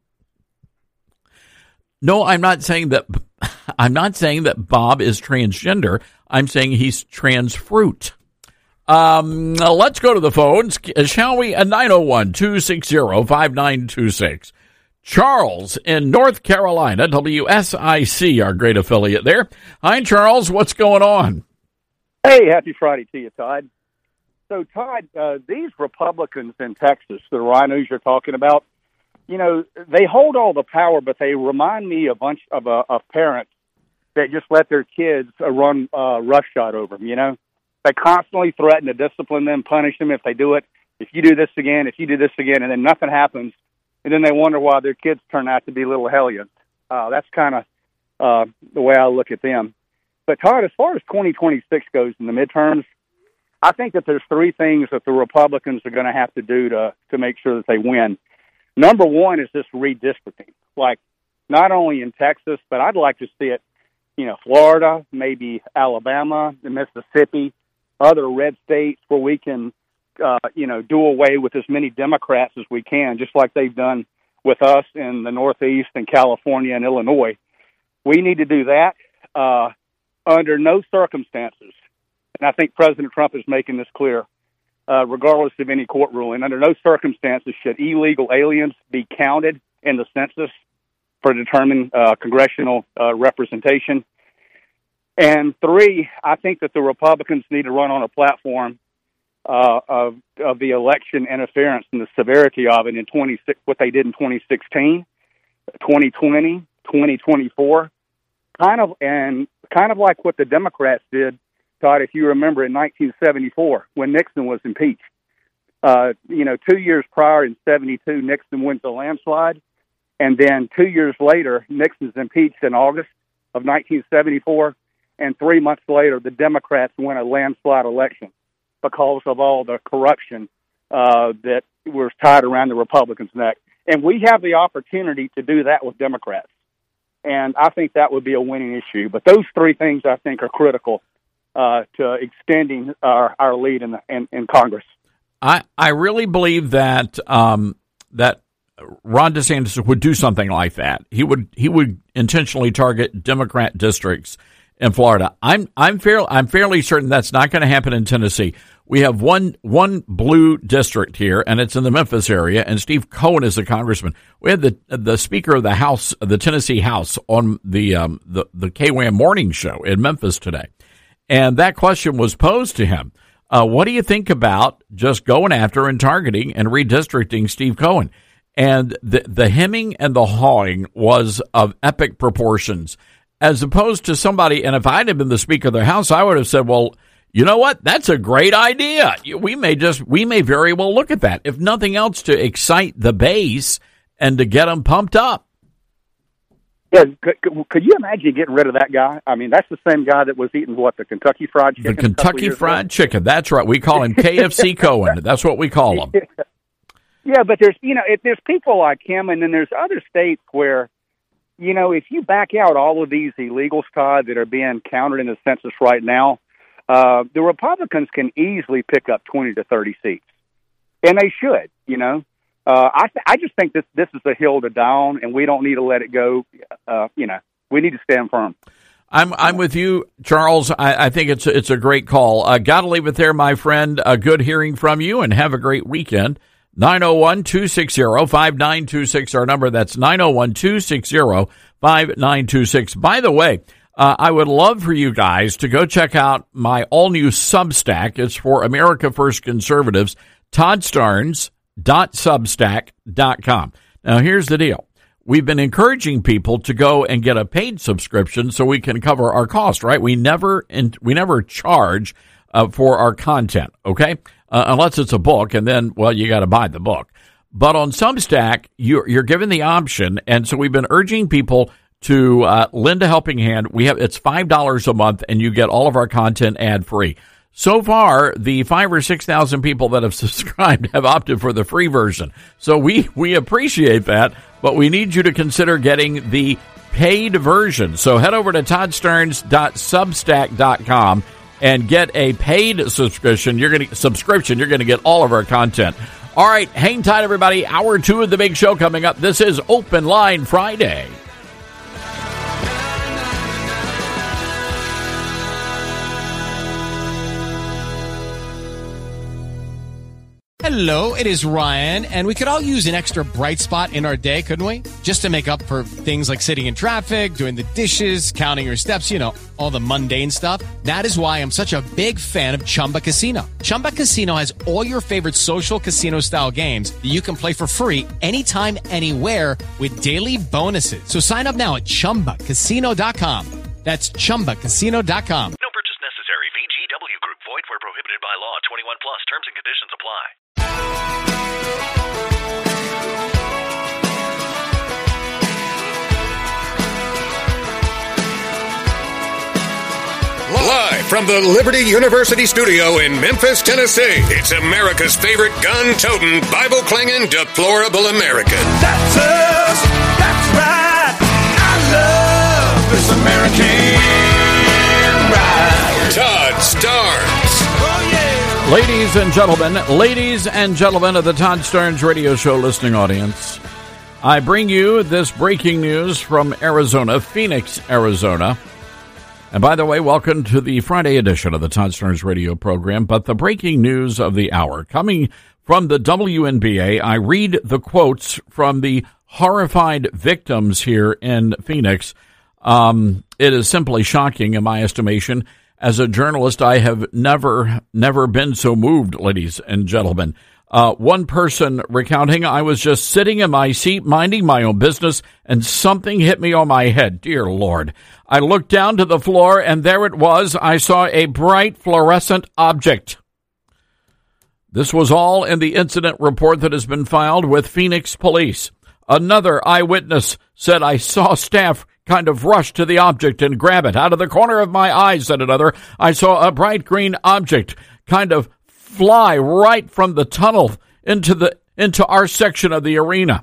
No, I'm not saying that. I'm not saying that Bob is transgender. I'm saying he's trans fruit. Um, let's go to the phones, shall we? nine oh one, two six zero, five nine two six. Charles in North Carolina, W S I C, our great affiliate there. Hi, Charles. What's going on? Hey, happy Friday to you, Todd. So, Todd, uh, these Republicans in Texas, the rhinos you're talking about, you know, they hold all the power, but they remind me a bunch of, uh, of parents that just let their kids uh, run uh, roughshod over them, you know? They constantly threaten to discipline them, punish them if they do it. If you do this again, if you do this again, and then nothing happens, and then they wonder why their kids turn out to be little hellions. Uh, that's kind of uh, the way I look at them. But, Todd, as far as twenty twenty-six goes in the midterms, I think that there's three things that the Republicans are going to have to do to, to make sure that they win. Number one is this redistricting, like not only in Texas, but I'd like to see it, you know, Florida, maybe Alabama, and Mississippi, other red states where we can, uh, you know, do away with as many Democrats as we can, just like they've done with us in the Northeast and California and Illinois. We need to do that uh, under no circumstances. And I think President Trump is making this clear. Uh, regardless of any court ruling, under no circumstances should illegal aliens be counted in the census for determining uh, congressional uh, representation. And three, I think that the Republicans need to run on a platform uh, of of the election interference and the severity of it in twenty what they did in twenty sixteen, twenty twenty, twenty twenty-four, kind of and kind of like what the Democrats did. Todd, if you remember in nineteen seventy-four, when Nixon was impeached, uh, you know, two years prior in seventy-two, Nixon wins a landslide. And then two years later, Nixon's impeached in August of nineteen seventy-four. And three months later, the Democrats win a landslide election because of all the corruption uh, that was tied around the Republicans' neck. And we have the opportunity to do that with Democrats. And I think that would be a winning issue. But those three things, I think, are critical Uh, to extending our, our lead in, the, in in Congress. I, I really believe that um, that Ron DeSantis would do something like that. He would he would intentionally target Democrat districts in Florida. I'm I'm fairly I'm fairly certain that's not going to happen in Tennessee. We have one one blue district here, and it's in the Memphis area. And Steve Cohen is a congressman. We had the the Speaker of the House, the Tennessee House, on the um, the the K W A M morning show in Memphis today. And that question was posed to him. Uh, what do you think about just going after and targeting and redistricting Steve Cohen? And the, the hemming and the hawing was of epic proportions, as opposed to somebody, and if I'd have been the Speaker of the House, I would have said, well, you know what? That's a great idea. We may just, we may very well look at that, if nothing else, to excite the base and to get them pumped up. Yeah, could, could you imagine getting rid of that guy? I mean, that's the same guy that was eating, what, the Kentucky Fried Chicken? The Kentucky Fried Chicken, that's right. We call him K F C Cohen. That's what we call him. Yeah, but there's, you know, if there's people like him, and then there's other states where, you know, if you back out all of these illegals, Todd, that are being counted in the census right now, uh, the Republicans can easily pick up twenty to thirty seats. And they should, you know. Uh, I th- I just think this this is a hill to die on, and we don't need to let it go. Uh, you know, we need to stand firm. I'm I'm with you, Charles. I, I think it's a, it's a great call. Uh, Got to leave it there, my friend. Uh, good hearing from you, and have a great weekend. nine oh one, two six zero, five nine two six, our number. That's nine oh one, two six zero, five nine two six. By the way, uh, I would love for you guys to go check out my all-new Substack. It's for America First Conservatives, Todd Starnes. dot substack dot com. Now, here's the deal. We've been encouraging people to go and get a paid subscription so we can cover our cost, right? We never we never charge uh, for our content, okay? Uh, unless it's a book, and then, well, you got to buy the book. But on Substack, you're, you're given the option, and so we've been urging people, to uh, lend a helping hand. We have it's five dollars a month, and you get all of our content ad-free. So far, the five or six thousand people that have subscribed have opted for the free version. So we, we appreciate that, but we need you to consider getting the paid version. So head over to todd stearns dot substack dot com and get a paid subscription. You're going to subscription. You're going to get all of our content. All right, hang tight, everybody. Hour two of the big show coming up. This is Open Line Friday. Hello, it is Ryan, and we could all use an extra bright spot in our day, couldn't we? Just to make up for things like sitting in traffic, doing the dishes, counting your steps, you know, all the mundane stuff. That is why I'm such a big fan of Chumba Casino. Chumba Casino has all your favorite social casino-style games that you can play for free anytime, anywhere with daily bonuses. So sign up now at chumba casino dot com. That's chumba casino dot com. No purchase necessary. V G W Group. Void where prohibited by law. twenty-one plus. Terms and conditions apply. Live from the Liberty University studio in Memphis, Tennessee, it's America's favorite gun-toting, Bible-clanging, deplorable American. That's us. That's right. I love this American ride. Todd Starnes. Oh, yeah. Ladies and gentlemen, ladies and gentlemen of the Todd Starnes radio show listening audience, I bring you this breaking news from Arizona, Phoenix, Arizona. And by the way, welcome to the Friday edition of the Todd Starnes radio program. But the breaking news of the hour coming from the W N B A, I read the quotes from the horrified victims here in Phoenix. Um, it is simply shocking in my estimation. As a journalist, I have never, never been so moved, ladies and gentlemen. Uh, one person recounting, I was just sitting in my seat, minding my own business, and something hit me on my head. Dear Lord. I looked down to the floor, and there it was. I saw a bright fluorescent object. This was all in the incident report that has been filed with Phoenix police. Another eyewitness said, I saw staff kind of rush to the object and grab it. Out of the corner of my eye, said another, I saw a bright green object kind of fly right from the tunnel into the into our section of the arena.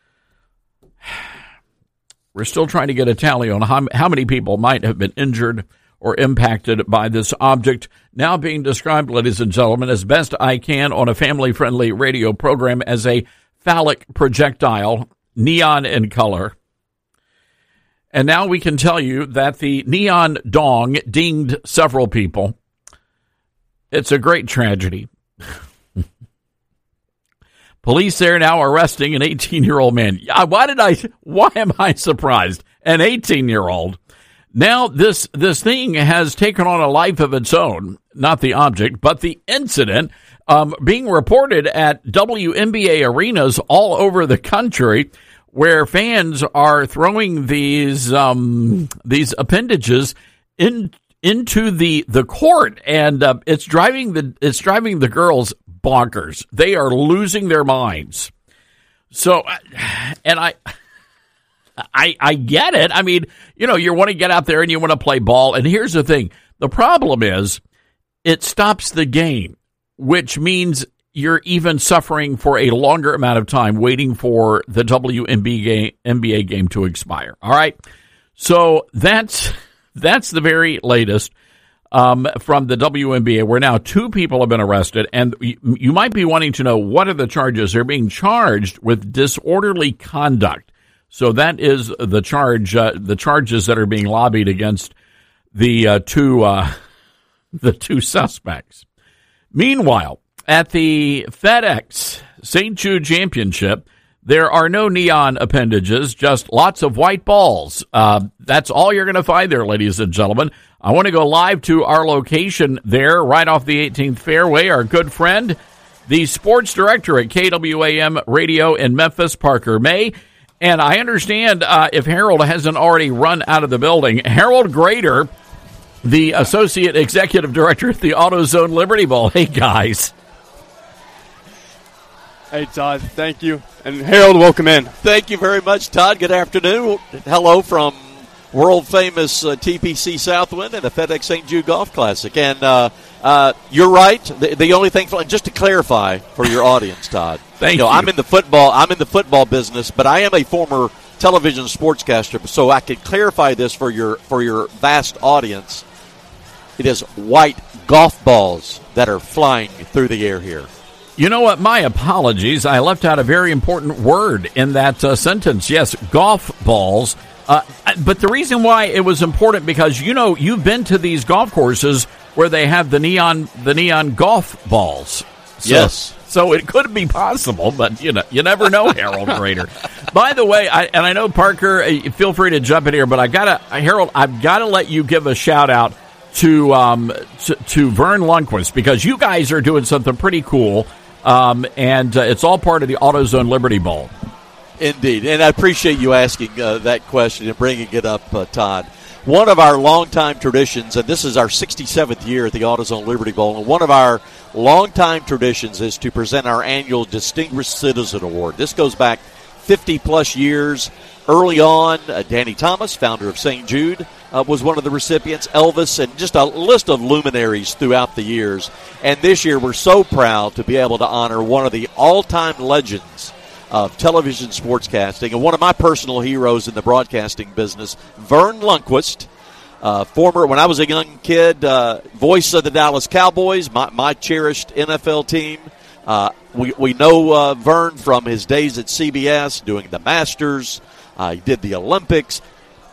We're still trying to get a tally on how, how many people might have been injured or impacted by this object, now being described, ladies and gentlemen, as best I can on a family-friendly radio program as a phallic projectile, neon in color. And now we can tell you that the neon dong dinged several people. It's a great tragedy. Police there now arresting an eighteen-year-old man. Why did I? Why am I surprised? An eighteen-year-old. Now this this thing has taken on a life of its own. Not the object, but the incident um, being reported at W N B A arenas all over the country, where fans are throwing these um, these appendages in. into the, the court, and uh, it's driving the it's driving the girls bonkers. They are losing their minds. So, and I, I, I get it. I mean, you know, you want to get out there and you want to play ball. And here's the thing: the problem is, it stops the game, which means you're even suffering for a longer amount of time waiting for the W N B A game to expire. All right, so that's. That's the very latest um, from the W N B A, where now two people have been arrested. And you, you might be wanting to know, what are the charges? They're being charged with disorderly conduct. So that is the charge, uh, the charges that are being lobbied against the uh, two uh, the two suspects. Meanwhile, at the FedEx Saint Jude Championship, there are no neon appendages, just lots of white balls. Uh, that's all you're going to find there, ladies and gentlemen. I want to go live to our location there, right off the eighteenth Fairway. Our good friend, the sports director at K W A M Radio in Memphis, Parker May. And I understand, uh, if Harold hasn't already run out of the building, Harold Grader, the associate executive director at the AutoZone Liberty Bowl. Hey, guys. Hey, Todd, thank you. And Harold, welcome in. Thank you very much, Todd. Good afternoon. Hello from world-famous uh, T P C Southwind and the FedEx Saint Jude Golf Classic. And uh, uh, you're right. The, the only thing, for, just to clarify for your audience, Todd. Thank you. Know, you. I'm in the football. I'm in the football business, but I am a former television sportscaster, so I can clarify this for your for your vast audience. It is white golf balls that are flying through the air here. You know what? My apologies. I left out a very important word in that uh, sentence. Yes, golf balls. Uh, but the reason why it was important, because, you know, you've been to these golf courses where they have the neon the neon golf balls. So, yes. So it could be possible, but, you know, you never know, Harold Rader. By the way, I, and I know, Parker, uh, feel free to jump in here, but I got to, Harold, I've got to let you give a shout-out to, um, to, to Vern Lundquist, because you guys are doing something pretty cool. Um, and uh, it's all part of the AutoZone Liberty Bowl. Indeed, and I appreciate you asking uh, that question and bringing it up, uh, Todd. One of our longtime traditions, and this is our sixty-seventh year at the AutoZone Liberty Bowl, and one of our longtime traditions is to present our annual Distinguished Citizen Award. This goes back fifty-plus years. Early on, uh, Danny Thomas, founder of Saint Jude, uh, was one of the recipients, Elvis, and just a list of luminaries throughout the years. And this year, we're so proud to be able to honor one of the all-time legends of television sportscasting and one of my personal heroes in the broadcasting business, Vern Lundquist, uh, former, when I was a young kid, uh, voice of the Dallas Cowboys, my, my cherished N F L team. Uh, we, we know uh, Vern from his days at C B S doing the Masters. Uh, he did the Olympics,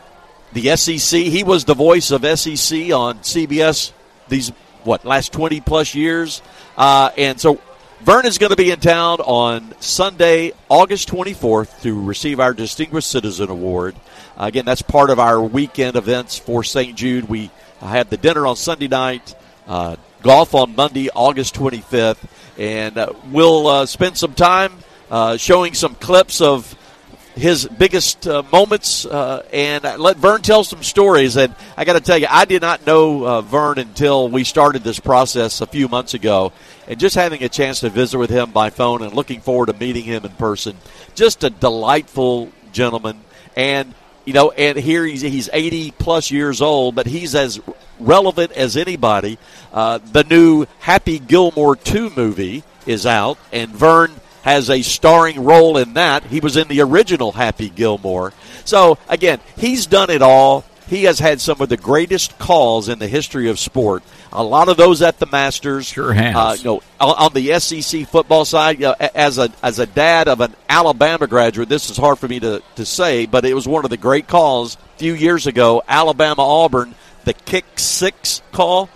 the S E C. He was the voice of S E C on C B S these, what, last twenty-plus years. Uh, and so Vern is going to be in town on Sunday, August twenty-fourth, to receive our Distinguished Citizen Award. Uh, again, that's part of our weekend events for Saint Jude. We had the dinner on Sunday night, uh, golf on Monday, August twenty-fifth, and uh, we'll uh, spend some time uh, showing some clips of his biggest uh, moments, uh, and let Vern tell some stories. And I got to tell you, I did not know uh, Vern until we started this process a few months ago, and just having a chance to visit with him by phone and looking forward to meeting him in person. Just a delightful gentleman, and you know, and here he's he's eighty plus years old, but he's as relevant as anybody. Uh, the new Happy Gilmore two movie is out, and Vern has a starring role in that. He was in the original Happy Gilmore. So, again, he's done it all. He has had some of the greatest calls in the history of sport. A lot of those at the Masters. Sure has. Uh, you know, on, on the S E C football side, you know, as a as a dad of an Alabama graduate, this is hard for me to, to say, but it was one of the great calls a few years ago, Alabama-Auburn, the kick six call.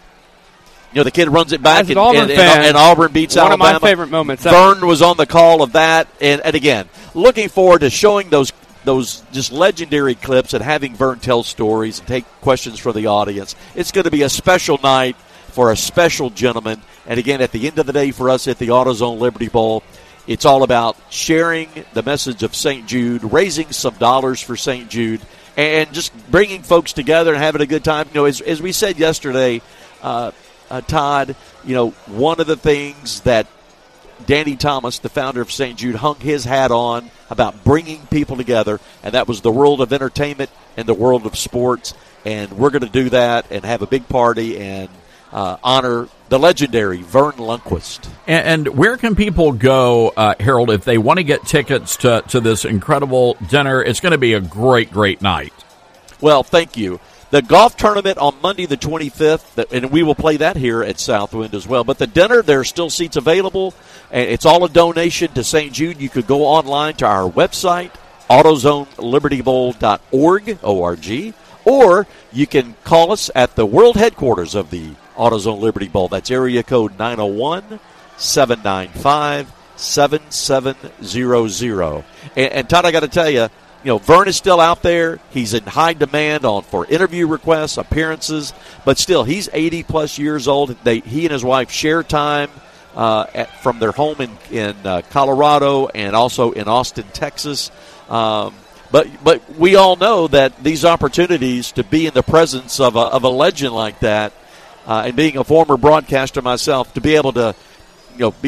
You know, the kid runs it back, As an and, Auburn and, fan, and, and Auburn beats one Alabama. One of my favorite moments. Vern was on the call of that. And, and again, looking forward to showing those those just legendary clips and having Vern tell stories and take questions from the audience. It's going to be a special night for a special gentleman. And again, at the end of the day for us at the AutoZone Liberty Bowl, it's all about sharing the message of Saint Jude, raising some dollars for Saint Jude, and just bringing folks together and having a good time. You know, as, as we said yesterday, uh, Uh, Todd, you know, one of the things that Danny Thomas, the founder of Saint Jude, hung his hat on about bringing people together, and that was the world of entertainment and the world of sports. And we're going to do that and have a big party and uh, honor the legendary Vern Lundquist. And, and where can people go, uh, Harold, if they want to get tickets to, to this incredible dinner? It's going to be a great, great night. Well, thank you. The golf tournament on Monday the twenty-fifth, and we will play that here at Southwind as well. But the dinner, there are still seats available, and it's all a donation to Saint Jude. You could go online to our website, AutoZone Liberty Bowl dot org, O R G, or you can call us at the world headquarters of the AutoZone Liberty Bowl. That's area code nine oh one, seven nine five, seven seven zero zero. And, and Todd, I got to tell you, You know, Vern is still out there. He's in high demand on for interview requests, appearances, but still, he's eighty-plus years old. They, he and his wife share time uh, at, from their home in, in uh, Colorado and also in Austin, Texas. Um, but but we all know that these opportunities to be in the presence of a, of a legend like that, uh, and being a former broadcaster myself, to be able to, you know, be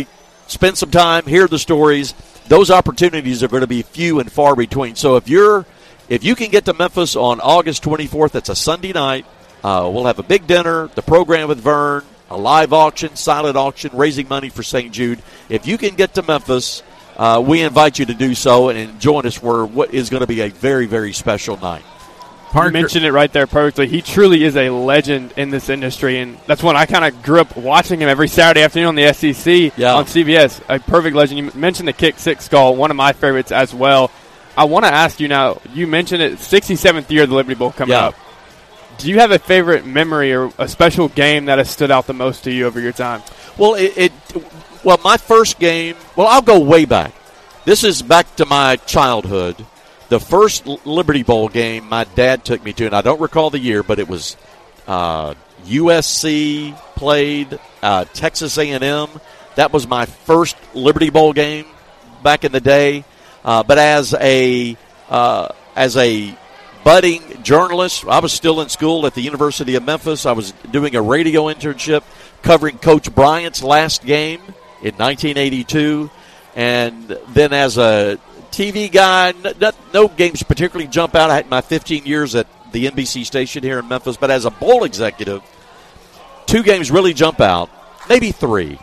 spend some time, hear the stories. Those opportunities are going to be few and far between. So if you're if you can get to Memphis on August twenty-fourth, that's a Sunday night. Uh, we'll have a big dinner, the program with Vern, a live auction, silent auction, raising money for Saint Jude. If you can get to Memphis, uh, we invite you to do so and join us for what is going to be a very, very special night. Parker. You mentioned it right there perfectly. He truly is a legend in this industry, and that's when I kind of grew up watching him every Saturday afternoon on the S E C yeah. on C B S. A perfect legend. You mentioned the kick six skull, one of my favorites as well. I want to ask you now, you mentioned it, sixty-seventh year of the Liberty Bowl coming yeah. up. Do you have a favorite memory or a special game that has stood out the most to you over your time? Well, it, it well, my first game, well, I'll go way back. This is back to my childhood. The first Liberty Bowl game my dad took me to, and I don't recall the year, but it was uh, U S C played uh, Texas A and M. That was my first Liberty Bowl game back in the day. Uh, but as a uh, as a budding journalist, I was still in school at the University of Memphis. I was doing a radio internship covering Coach Bryant's last game in nineteen eighty-two, and then as a T V guy, no, no games particularly jump out. I had my fifteen years at the N B C station here in Memphis, but as a bowl executive, two games really jump out, maybe three.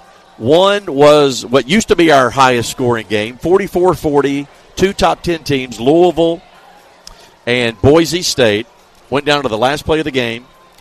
One was what used to be our highest scoring game, forty-four forty, two top ten teams, Louisville and Boise State, went down to the last play of the game.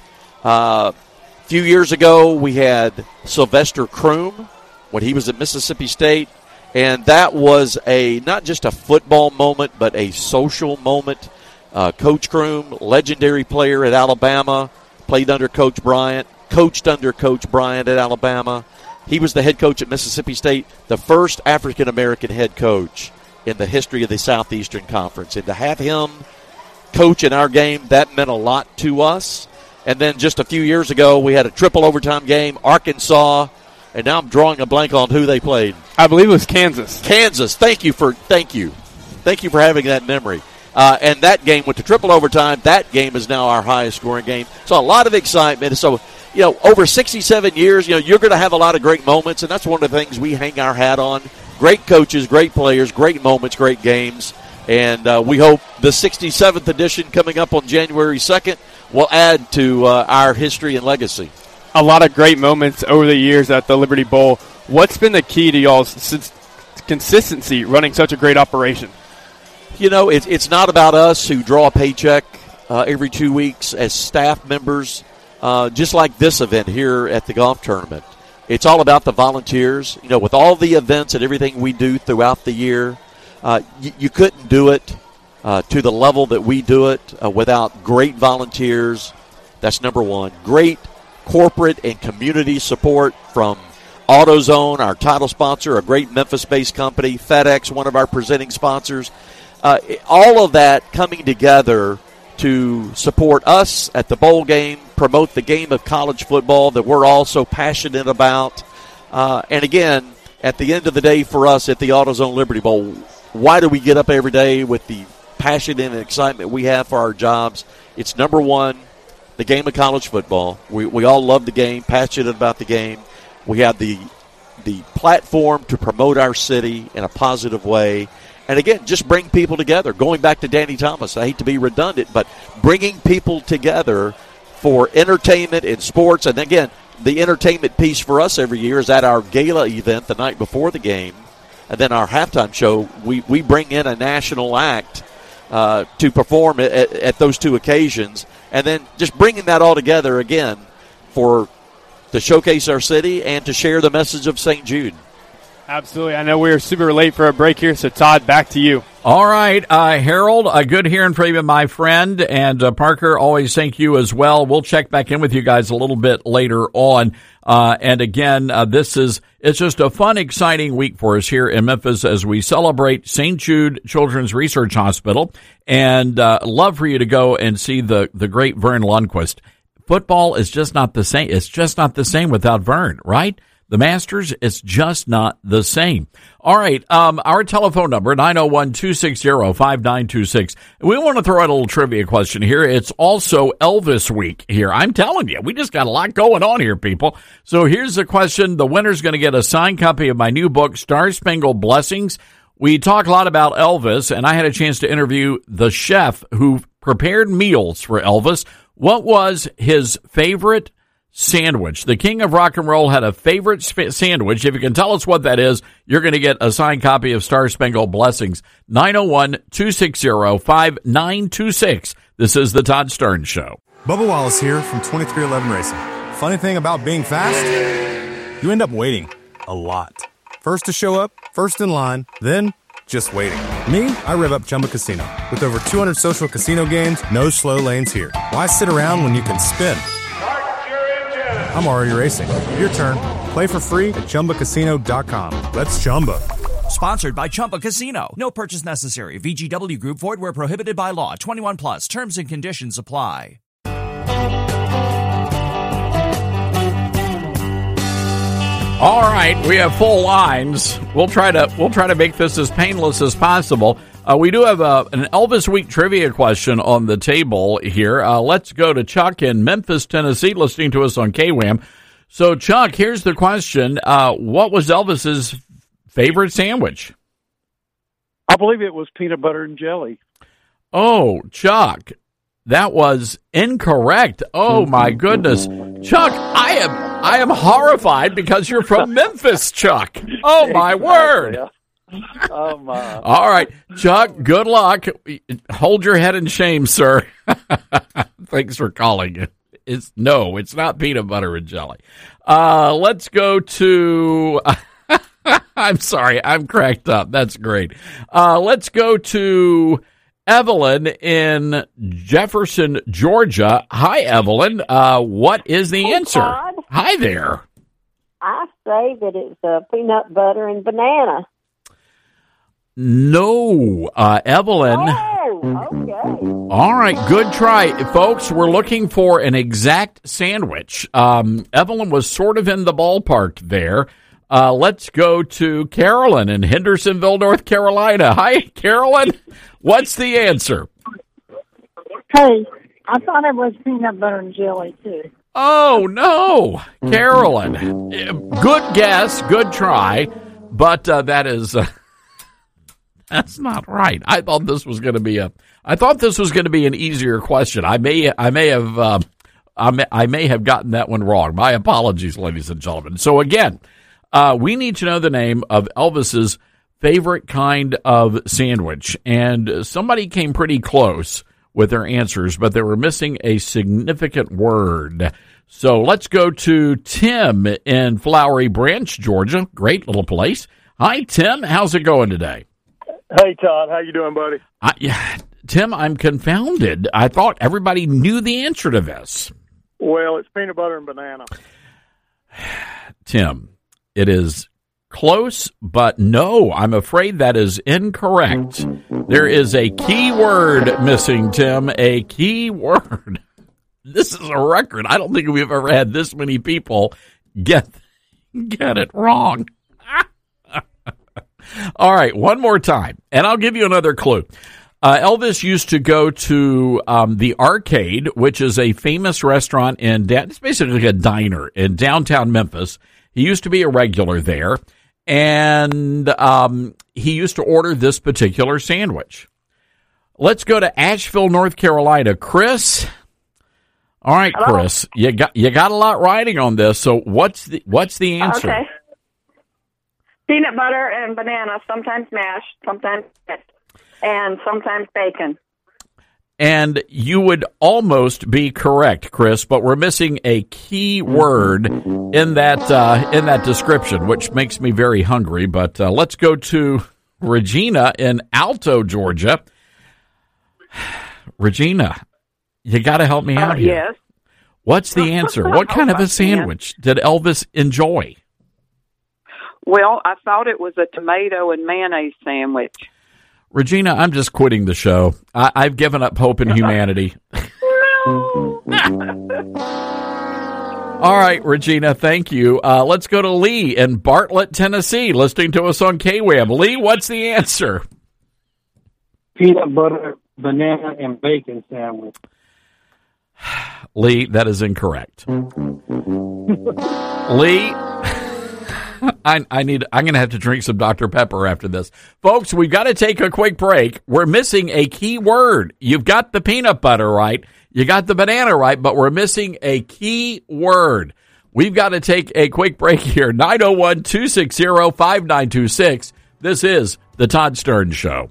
Uh, a few years ago, we had Sylvester Croom when he was at Mississippi State. And that was a not just a football moment, but a social moment. Uh, Coach Croom, legendary player at Alabama, played under Coach Bryant, coached under Coach Bryant at Alabama. He was the head coach at Mississippi State, the first African-American head coach in the history of the Southeastern Conference. And to have him coach in our game, that meant a lot to us. And then just a few years ago, we had a triple overtime game, Arkansas. And now I'm drawing a blank on who they played. I believe it was Kansas. Kansas. Thank you for thank you, thank you for having that memory. Uh, and that game went to triple overtime. That game is now our highest scoring game. So a lot of excitement. So you know, over sixty-seven years, you know, you're going to have a lot of great moments, and that's one of the things we hang our hat on. Great coaches, great players, great moments, great games, and uh, we hope the sixty-seventh edition coming up on January second will add to uh, our history and legacy. A lot of great moments over the years at the Liberty Bowl. What's been the key to y'all's consistency running such a great operation? You know, it's it's not about us who draw a paycheck uh, every two weeks as staff members, uh, just like this event here at the golf tournament. It's all about the volunteers. You know, with all the events and everything we do throughout the year, uh, y- you couldn't do it uh, to the level that we do it uh, without great volunteers. That's number one. Great corporate and community support from AutoZone, our title sponsor, a great Memphis-based company, FedEx, one of our presenting sponsors. Uh, all of that coming together to support us at the bowl game, promote the game of college football that we're all so passionate about. Uh, and again, at the end of the day for us at the AutoZone Liberty Bowl, why do we get up every day with the passion and excitement we have for our jobs? It's number one, the game of college football. We we all love the game, passionate about the game. We have the the platform to promote our city in a positive way. And again, just bring people together. Going back to Danny Thomas, I hate to be redundant, but bringing people together for entertainment and sports. And again, the entertainment piece for us every year is at our gala event the night before the game. And then our halftime show, we, we bring in a national act uh, to perform at, at those two occasions. And then just bringing that all together again for to showcase our city and to share the message of Saint Jude. Absolutely. I know we're super late for a break here, so Todd, back to you. All right, uh, Harold, uh, good hearing from you, my friend. And uh, Parker, always thank you as well. We'll check back in with you guys a little bit later on. Uh, and again, uh, this is, it's just a fun, exciting week for us here in Memphis as we celebrate Saint Jude Children's Research Hospital. And uh, love for you to go and see the, the great Vern Lundquist. Football is just not the same. It's just not the same without Vern, right? The Masters, it's just not the same. All right, um, our telephone number, nine oh one, two six zero, five nine two six. We want to throw out a little trivia question here. It's also Elvis week here. I'm telling you, we just got a lot going on here, people. So here's the question. The winner's going to get a signed copy of my new book, Star Spangled Blessings. We talk a lot about Elvis, and I had a chance to interview the chef who prepared meals for Elvis. What was his favorite sandwich? The king of rock and roll had a favorite sp- sandwich. If you can tell us what that is, you're going to get a signed copy of Star Spangled Blessings. nine oh one, two six zero, five nine two six. This is the Todd Starnes Show. Bubba Wallace here from twenty-three eleven Racing. Funny thing about being fast, you end up waiting a lot. First to show up, first in line, then just waiting. Me, I rev up Chumba Casino. With over two hundred social casino games, no slow lanes here. Why sit around when you can spin? I'm already racing. Your turn. Play for free at Chumba Casino dot com. Let's Chumba. Sponsored by Chumba Casino. No purchase necessary. V G W Group. Void where prohibited by law. twenty-one plus. Terms and conditions apply. All right, we have full lines. We'll try to we'll try to make this as painless as possible. Uh, we do have a, an Elvis Week trivia question on the table here. Uh, let's go to Chuck in Memphis, Tennessee, listening to us on K W A M. So, Chuck, here's the question. Uh, what was Elvis's favorite sandwich? I believe it was peanut butter and jelly. Oh, Chuck, that was incorrect. Oh, my goodness. Chuck, I am I am horrified because you're from Memphis, Chuck. Oh, my word. Oh, my. All right, Chuck, good luck. Hold your head in shame, sir. Thanks for calling. It's, no, it's not peanut butter and jelly. Uh, let's go to... I'm sorry, I'm cracked up. That's great. Uh, let's go to Evelyn in Jefferson, Georgia. Hi, Evelyn. Uh, what is the Hey, answer? Todd. Hi there. I say that it's uh, peanut butter and banana. No, uh, Evelyn. Oh, okay. All right, good try. Folks, we're looking for an exact sandwich. Um, Evelyn was sort of in the ballpark there. Uh, let's go to Carolyn in Hendersonville, North Carolina. Hi, Carolyn. What's the answer? Hey, I thought it was peanut butter and jelly, too. Oh, no. Carolyn. Good guess, good try, but uh, that is... Uh, That's not right. I thought this was going to be a. I thought this was going to be an easier question. I may. I may have. Uh, I may. I may have gotten that one wrong. My apologies, ladies and gentlemen. So again, uh, we need to know the name of Elvis's favorite kind of sandwich, and somebody came pretty close with their answers, but they were missing a significant word. So let's go to Tim in Flowery Branch, Georgia. Great little place. Hi, Tim. How's it going today? Hey, Todd. How you doing, buddy? I, yeah, Tim, I'm confounded. I thought everybody knew the answer to this. Well, it's peanut butter and banana. Tim, it is close, but no, I'm afraid that is incorrect. There is a key word missing, Tim, a key word. This is a record. I don't think we've ever had this many people get get it wrong. All right, one more time, and I'll give you another clue. Uh, Elvis used to go to um, the Arcade, which is a famous restaurant in, it's basically a diner in downtown Memphis. He used to be a regular there, and um, he used to order this particular sandwich. Let's go to Asheville, North Carolina. Chris? All right, Hello? Chris, you got you got a lot riding on this, so what's the, what's the answer? Okay. Peanut butter and banana, sometimes mashed, sometimes mixed, and sometimes bacon. And you would almost be correct, Chris, but we're missing a key word in that uh, in that description, which makes me very hungry. But uh, let's go to Regina in Alto, Georgia. Regina, you got to help me out uh, here. Yes. What's the answer? What kind of a sandwich did Elvis enjoy? Well, I thought it was a tomato and mayonnaise sandwich. Regina, I'm just quitting the show. I- I've given up hope in humanity. All right, Regina, thank you. Uh, let's go to Lee in Bartlett, Tennessee, listening to us on K W A M. Lee, what's the answer? Peanut butter, banana, and bacon sandwich. Lee, that is incorrect. Lee, I, I need. I'm going to have to drink some Doctor Pepper after this. Folks, we've got to take a quick break. We're missing a key word. You've got the peanut butter right. You got the banana right, but we're missing a key word. We've got to take a quick break here. nine oh one, two six zero, five nine two six. This is the Todd Stern Show.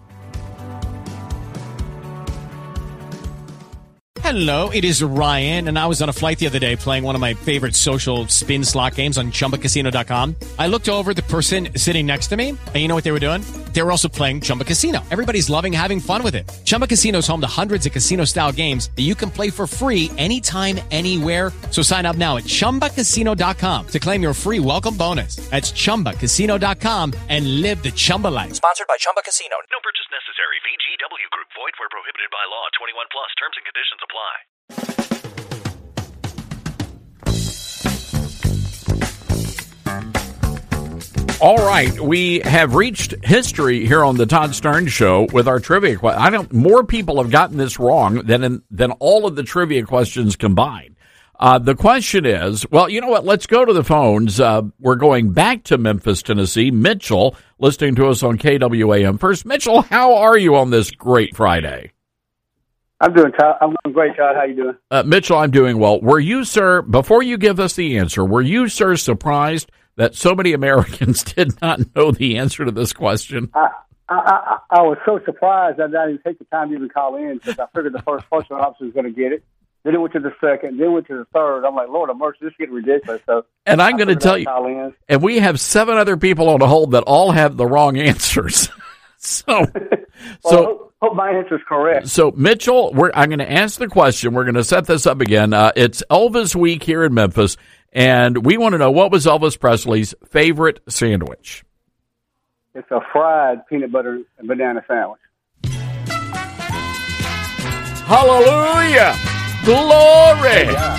Hello, it is Ryan, and I was on a flight the other day playing one of my favorite social spin slot games on Chumba Casino dot com. I looked over at the person sitting next to me, and you know what they were doing? They were also playing Chumba Casino. Everybody's loving having fun with it. Chumba Casino is home to hundreds of casino-style games that you can play for free anytime, anywhere. So sign up now at Chumba Casino dot com to claim your free welcome bonus. That's Chumba Casino dot com and live the Chumba life. Sponsored by Chumba Casino. No purchase necessary. V G W Group. Void where prohibited by law. twenty-one plus. Terms and conditions apply. All right, we have reached history here on the Todd Stern Show with our trivia question. I don't. More people have gotten this wrong than in, than all of the trivia questions combined. Uh, the question is, well, you know what? Let's go to the phones. Uh, we're going back to Memphis, Tennessee. Mitchell, listening to us on K W A M. First, Mitchell, how are you on this great Friday? I'm doing. Todd. I'm doing great, Todd. How you doing? Uh, Mitchell, I'm doing well. Were you, sir? Before you give us the answer, were you, sir, surprised that so many Americans did not know the answer to this question? I, I, I, I was so surprised that I didn't take the time to even call in because I figured the first person officer was going to get it. Then it went to the second. Then it went to the third. I'm like, Lord of mercy, this is getting ridiculous. So, and I'm going to tell you, and we have seven other people on hold that all have the wrong answers. so, well, so I hope, hope my answer is correct. So, Mitchell, we're, I'm going to ask the question. We're going to set this up again. Uh, it's Elvis Week here in Memphis. And we want to know, what was Elvis Presley's favorite sandwich? It's a fried peanut butter and banana sandwich. Hallelujah! Glory! Yeah.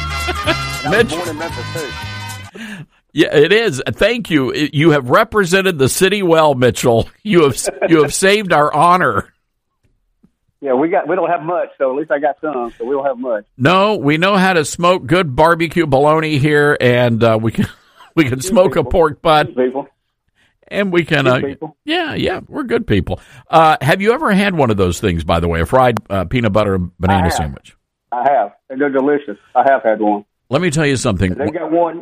I was born in Memphis, too. Yeah, it is. Thank you. You have represented the city well, Mitchell. You have you have saved our honor. Yeah, we got we don't have much, so at least I got some, so we don't have much. No, we know how to smoke good barbecue bologna here, and uh, we can we can good smoke people. a pork butt. Good people. And we can, uh, yeah, yeah, we're good people. Uh, have you ever had one of those things, by the way, a fried uh, peanut butter and banana I sandwich? I have, and they're delicious. I have had one. Let me tell you something. They got one.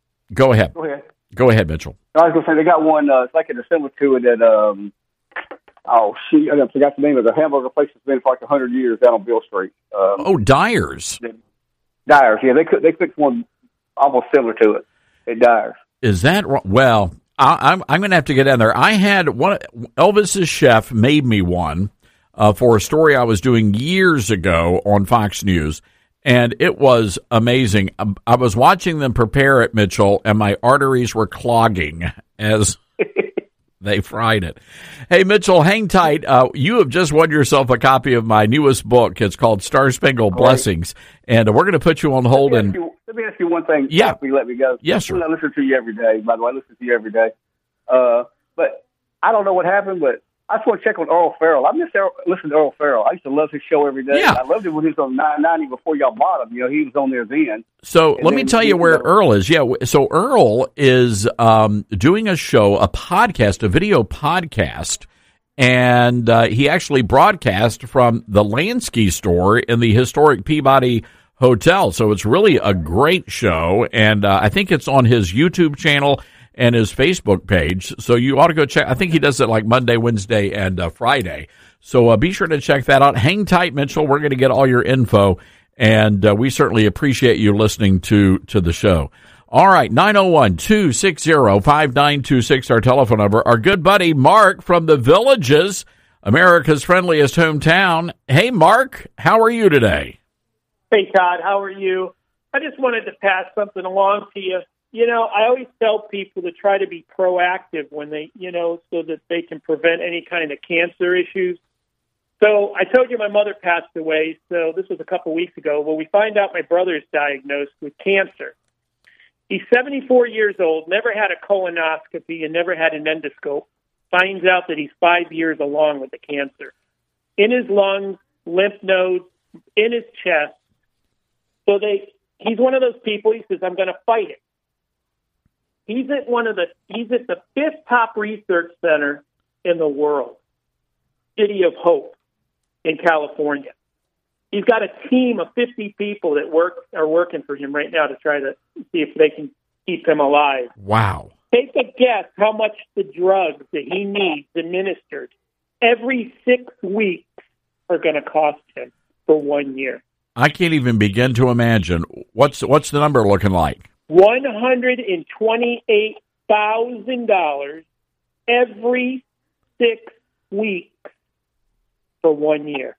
Go ahead. Go ahead. Go ahead, Mitchell. I was going to say, they got one, uh, it's like a similar to it at, um, oh, shoot, I forgot the name of the hamburger place that's been for like one hundred years down on Beale Street. Um, oh, Dyer's. Dyer's, yeah. They could, they fixed one almost similar to it at Dyer's. Is that wrong? Well, I, I'm I'm going to have to get down there. I had one. Elvis's chef made me one uh, for a story I was doing years ago on Fox News, and it was amazing. I, I was watching them prepare it, Mitchell, and my arteries were clogging as they fried it. Hey, Mitchell, hang tight. Uh, you have just won yourself a copy of my newest book. It's called Star Spangled Blessings, and we're going to put you on hold. Let me and ask you, let me ask you one thing. Yeah. Before you let me go. Yes, sir. I listen to you every day. By the way, I listen to you every day. Uh, but I don't know what happened, but I just want to check on Earl Farrell. I miss Earl, listen to Earl Farrell. I used to love his show every day. Yeah. I loved it when he was on nine ninety before y'all bought him. You know, he was on there then. So And let me then tell he- you where you know- Earl is. Yeah, so Earl is um, doing a show, a podcast, a video podcast, and uh, he actually broadcast from the Lansky store in the historic Peabody Hotel. So it's really a great show, and uh, I think it's on his YouTube channel and his Facebook page. So you ought to go check. I think he does it like Monday, Wednesday, and uh, Friday. So uh, be sure to check that out. Hang tight, Mitchell. We're going to get all your info, and uh, we certainly appreciate you listening to, to the show. All right, nine oh one, two six zero, five nine two six, our telephone number. Our good buddy Mark from the Villages, America's friendliest hometown. Hey, Mark, how are you today? Hey, Todd, how are you? I just wanted to pass something along to you. You know, I always tell people to try to be proactive when they, you know, so that they can prevent any kind of cancer issues. So I told you my mother passed away, so this was a couple weeks ago. Well, we find out my brother's diagnosed with cancer. He's seventy-four years old, never had a colonoscopy and never had an endoscope. Finds out that he's five years along with the cancer. In his lungs, lymph nodes, in his chest. So they, he's one of those people, he says, I'm going to fight it. He's at one of the, he's at the fifth top research center in the world, City of Hope in California. He's got a team of fifty people that work are working for him right now to try to see if they can keep him alive. Wow. Take a guess how much the drugs that he needs administered every six weeks are going to cost him for one year. I can't even begin to imagine. What's what's the number looking like? one hundred twenty-eight thousand dollars every six weeks for one year.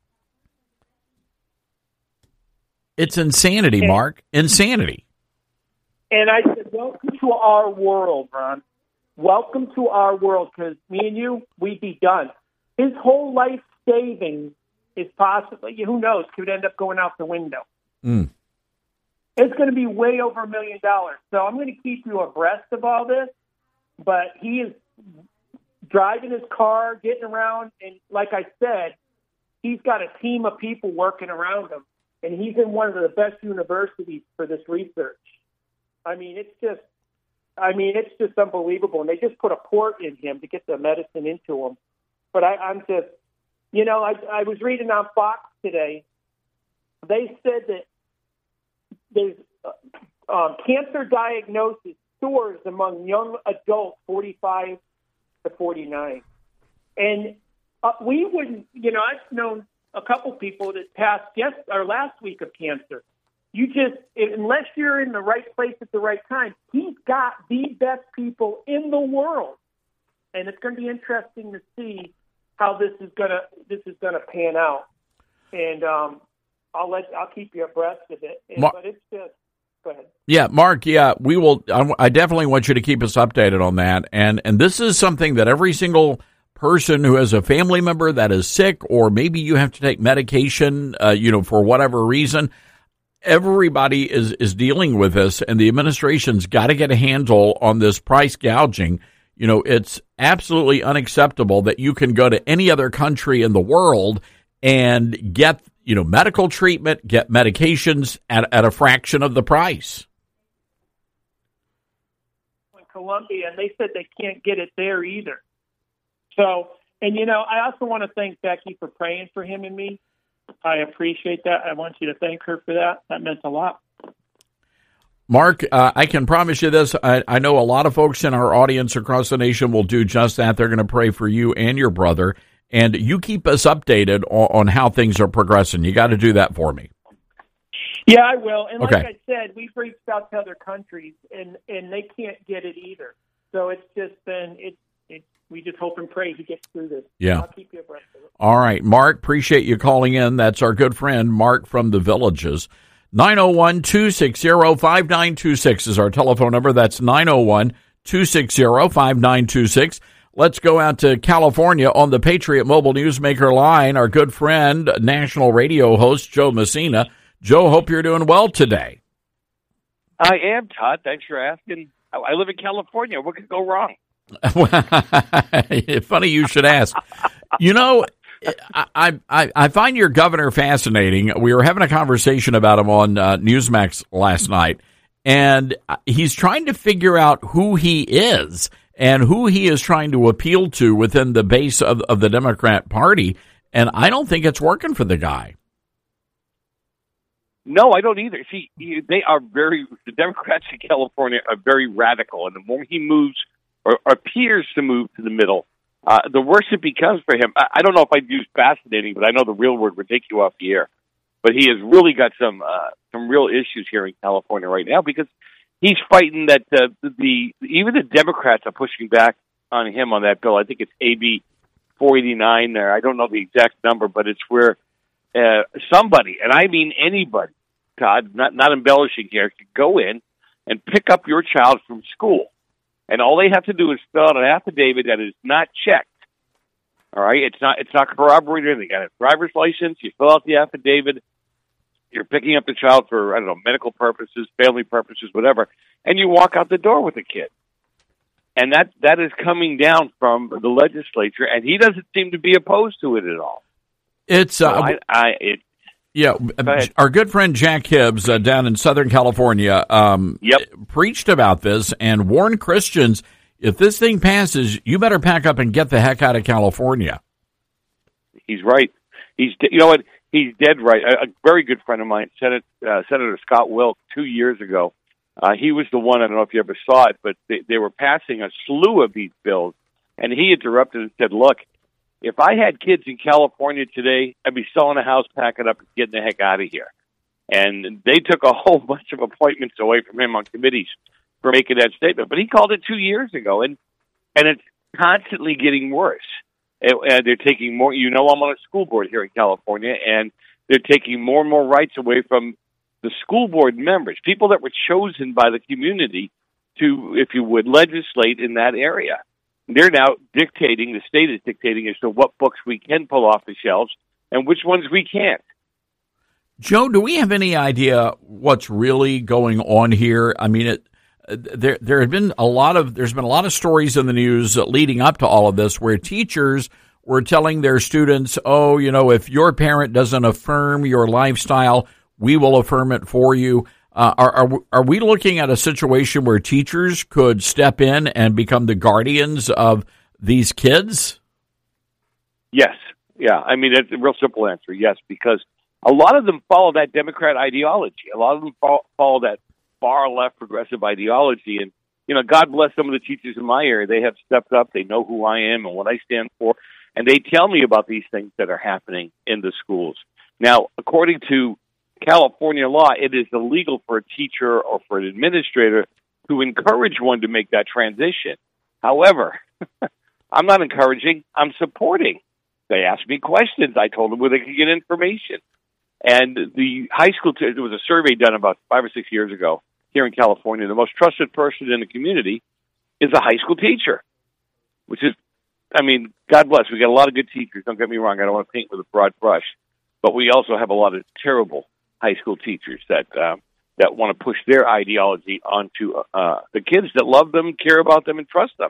It's insanity, And- Mark. Insanity. And I said, welcome to our world, Ron. Welcome to our world, because me and you, we'd be done. His whole life savings is possibly, who knows, could end up going out the window. Mm. It's going to be way over a million dollars. So I'm going to keep you abreast of all this. But he is driving his car, getting around, and like I said, he's got a team of people working around him. And he's in one of the best universities for this research. I mean, it's just, I mean, it's just unbelievable. And they just put a port in him to get the medicine into him. But I, I'm just, you know, I, I was reading on Fox today. They said that there's uh, um, cancer diagnosis soars among young adults forty-five to forty-nine. And uh, we wouldn't, you know, I've known a couple people that passed yes or last week of cancer. You just, unless you're in the right place at the right time, he's got the best people in the world, and it's going to be interesting to see how this is going to this is going to pan out. And um, I'll let I'll keep you abreast of it. And, Mar- but it's just go ahead. Yeah, Mark, yeah, we will. I, I definitely want you to keep us updated on that. And and this is something that every single person who has a family member that is sick, or maybe you have to take medication, uh, you know, for whatever reason, everybody is, is dealing with this, and the administration's got to get a handle on this price gouging. You know, it's absolutely unacceptable that you can go to any other country in the world and get, you know, medical treatment, get medications at, at a fraction of the price. In Colombia, and they said they can't get it there either. So, and you know, I also want to thank Becky for praying for him and me. I appreciate that. I want you to thank her for that. That meant a lot. Mark, uh, I can promise you this. I, I know a lot of folks in our audience across the nation will do just that. They're going to pray for you and your brother. And you keep us updated on, on how things are progressing. You got to do that for me. Yeah, I will. And like Okay. I said, we've reached out to other countries, and, and they can't get it either. So it's just been, it's, it's, we just hope and pray he gets through this. Yeah. I'll keep you abreast of it. All right, Mark, appreciate you calling in. That's our good friend, Mark from the Villages. nine oh one, two six zero, five nine two six is our telephone number. That's nine oh one, two six zero, five nine two six. Let's go out to California on the Patriot Mobile Newsmaker line. Our good friend, national radio host, Joe Messina. Joe, hope you're doing well today. I am, Todd. Thanks for asking. I I live in California. What could go wrong? Funny you should ask. You know, I, I I find your governor fascinating. We were having a conversation about him on uh, Newsmax last night, and he's trying to figure out who he is and who he is trying to appeal to within the base of, of the Democrat Party, and I don't think it's working for the guy. No, I don't either. See, you- they are very, the Democrats in California are very radical, and the more he moves or appears to move to the middle, uh, the worse it becomes for him. I, I don't know if I'd use fascinating, but I know the real word would take you off the air. But he has really got some uh, some real issues here in California right now because he's fighting that uh, the even the Democrats are pushing back on him on that bill. I think it's A B four eighty-nine there. I don't know the exact number, but it's where uh, somebody, and I mean anybody, Todd, not not embellishing here, could go in and pick up your child from school. And all they have to do is fill out an affidavit that is not checked All right, it's not it's not corroborated. They got a driver's license. You fill out the affidavit. You're picking up the child for I don't know medical purposes, family purposes, whatever, and you walk out the door with the kid. And that that is coming down from the legislature, and he doesn't seem to be opposed to it at all. It's uh, so I, I it. Yeah, our good friend Jack Hibbs uh, down in Southern California um, yep. preached about this and warned Christians, if this thing passes, you better pack up and get the heck out of California. He's right. He's you know what? He's dead right. A, a very good friend of mine, Senate, uh, Senator Scott Wilk, two years ago, uh, he was the one, I don't know if you ever saw it, but they, they were passing a slew of these bills, and he interrupted and said, look, if I had kids in California today, I'd be selling a house, packing up, and getting the heck out of here. And they took a whole bunch of appointments away from him on committees for making that statement. But he called it two years ago, and and it's constantly getting worse. And, and they're taking more. You know, I'm on a school board here in California, and they're taking more and more rights away from the school board members, people that were chosen by the community to, if you would, legislate in that area. They're now dictating, the state is dictating as to what books we can pull off the shelves and which ones we can't. Joe, do we have any idea what's really going on here? I mean, it, there there have been a lot of there's been a lot of stories in the news leading up to all of this where teachers were telling their students, "Oh, you know, if your parent doesn't affirm your lifestyle, we will affirm it for you." Uh, are, are are we looking at a situation where teachers could step in and become the guardians of these kids? Yes. Yeah. I mean, it's a real simple answer. Yes, because a lot of them follow that Democrat ideology. A lot of them follow that far left progressive ideology. And, you know, God bless some of the teachers in my area. They have stepped up. They know who I am and what I stand for. And they tell me about these things that are happening in the schools. Now, according to California law, it is illegal for a teacher or for an administrator to encourage one to make that transition. However, I'm not encouraging, I'm supporting. They asked me questions. I told them where they could get information. And the high school, t- there was a survey done about five or six years ago here in California. The most trusted person in the community is a high school teacher, which is, I mean, God bless. We got a lot of good teachers. Don't get me wrong. I don't want to paint with a broad brush. But we also have a lot of terrible high school teachers that um, that want to push their ideology onto uh, the kids that love them, care about them, and trust them.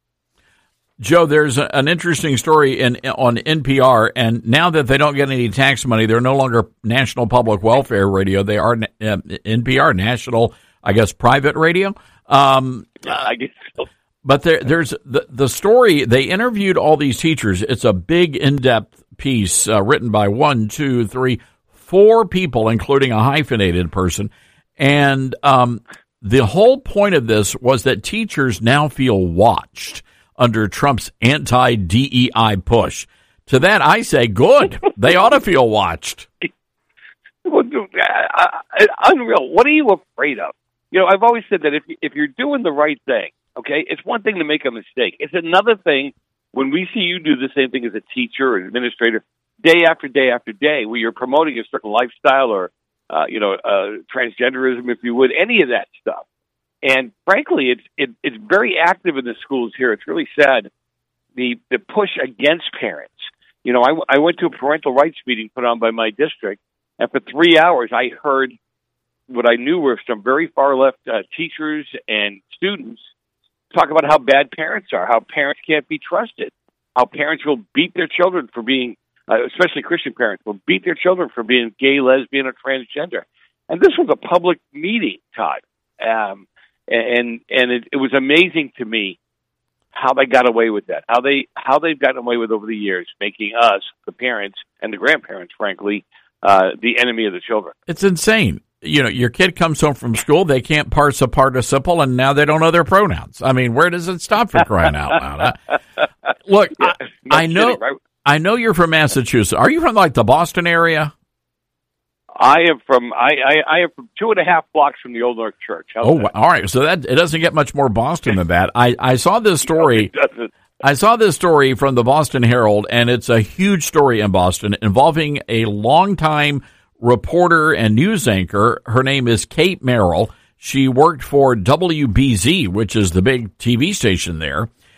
Joe, there's a, an interesting story in on N P R, and now that they don't get any tax money, they're no longer National Public Welfare Radio. They are uh, N P R, National, I guess, Private Radio. Um, I guess so. But there, there's the, the story, they interviewed all these teachers. It's a big, in-depth piece uh, written by one, two, three, four people, including a hyphenated person. And um, the whole point of this was that teachers now feel watched under Trump's anti-D E I push. To that, I say, good. They ought to feel watched. Unreal. What are you afraid of? You know, I've always said that if if you're doing the right thing, okay, it's one thing to make a mistake. It's another thing when we see you do the same thing as a teacher or an administrator day after day after day, where you're promoting a certain lifestyle or, uh, you know, uh, transgenderism, if you would, any of that stuff. And frankly, it's it, it's very active in the schools here. It's really sad, the the push against parents. You know, I, I went to a parental rights meeting put on by my district, and for three hours I heard what I knew were some very far-left uh, teachers and students talk about how bad parents are, how parents can't be trusted, how parents will beat their children for being, uh, especially Christian parents, will beat their children for being gay, lesbian, or transgender. And this was a public meeting, Todd. Um, and and it, it was amazing to me how they got away with that, how, they, how they've gotten away with over the years, making us, the parents, and the grandparents, frankly, uh, the enemy of the children. It's insane. You know, your kid comes home from school, they can't parse a participle, and now they don't know their pronouns. I mean, where does it stop for crying out loud? Huh? Look, yeah, I, no I know kidding, right? I know you're from Massachusetts. Are you from, like, the Boston area? I am from I, I, I am from two and a half blocks from the Old North Church. How's oh, that? all right. So that it doesn't get much more Boston than that. I, I saw this story. No, it doesn't. I saw this story from the Boston Herald, and it's a huge story in Boston involving a longtime reporter and news anchor. Her name is Kate Merrill. She worked for W B Z, which is the big T V station there.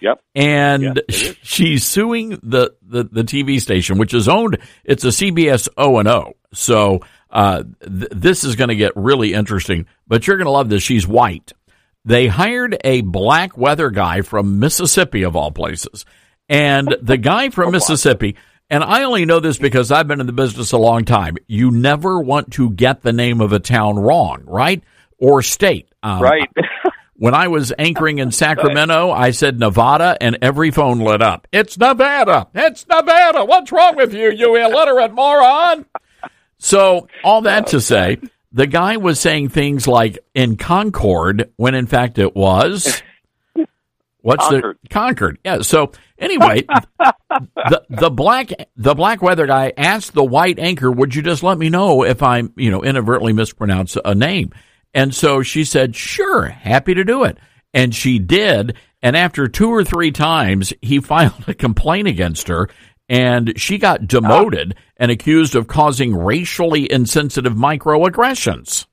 Yep. And yep, she's suing the, the, the T V station, which is owned, it's a C B S O and O. So uh, th- this is going to get really interesting, but you're going to love this. She's white. They hired a black weather guy from Mississippi, of all places. And the guy from Mississippi, and I only know this because I've been in the business a long time, you never want to get the name of a town wrong, right? Or state. Um, right. When I was anchoring in Sacramento, I said Nevada, and every phone lit up. It's Nevada. It's Nevada. What's wrong with you, you illiterate moron? So all that to say, the guy was saying things like in Concord, when in fact it was what's Concord. the Concord? Yeah. So anyway, the the black the black weather guy asked the white anchor, "Would you just let me know if I'm you know inadvertently mispronounce a name?" And so she said, "Sure, happy to do it." And she did. And after two or three times, he filed a complaint against her. And she got demoted and accused of causing racially insensitive microaggressions.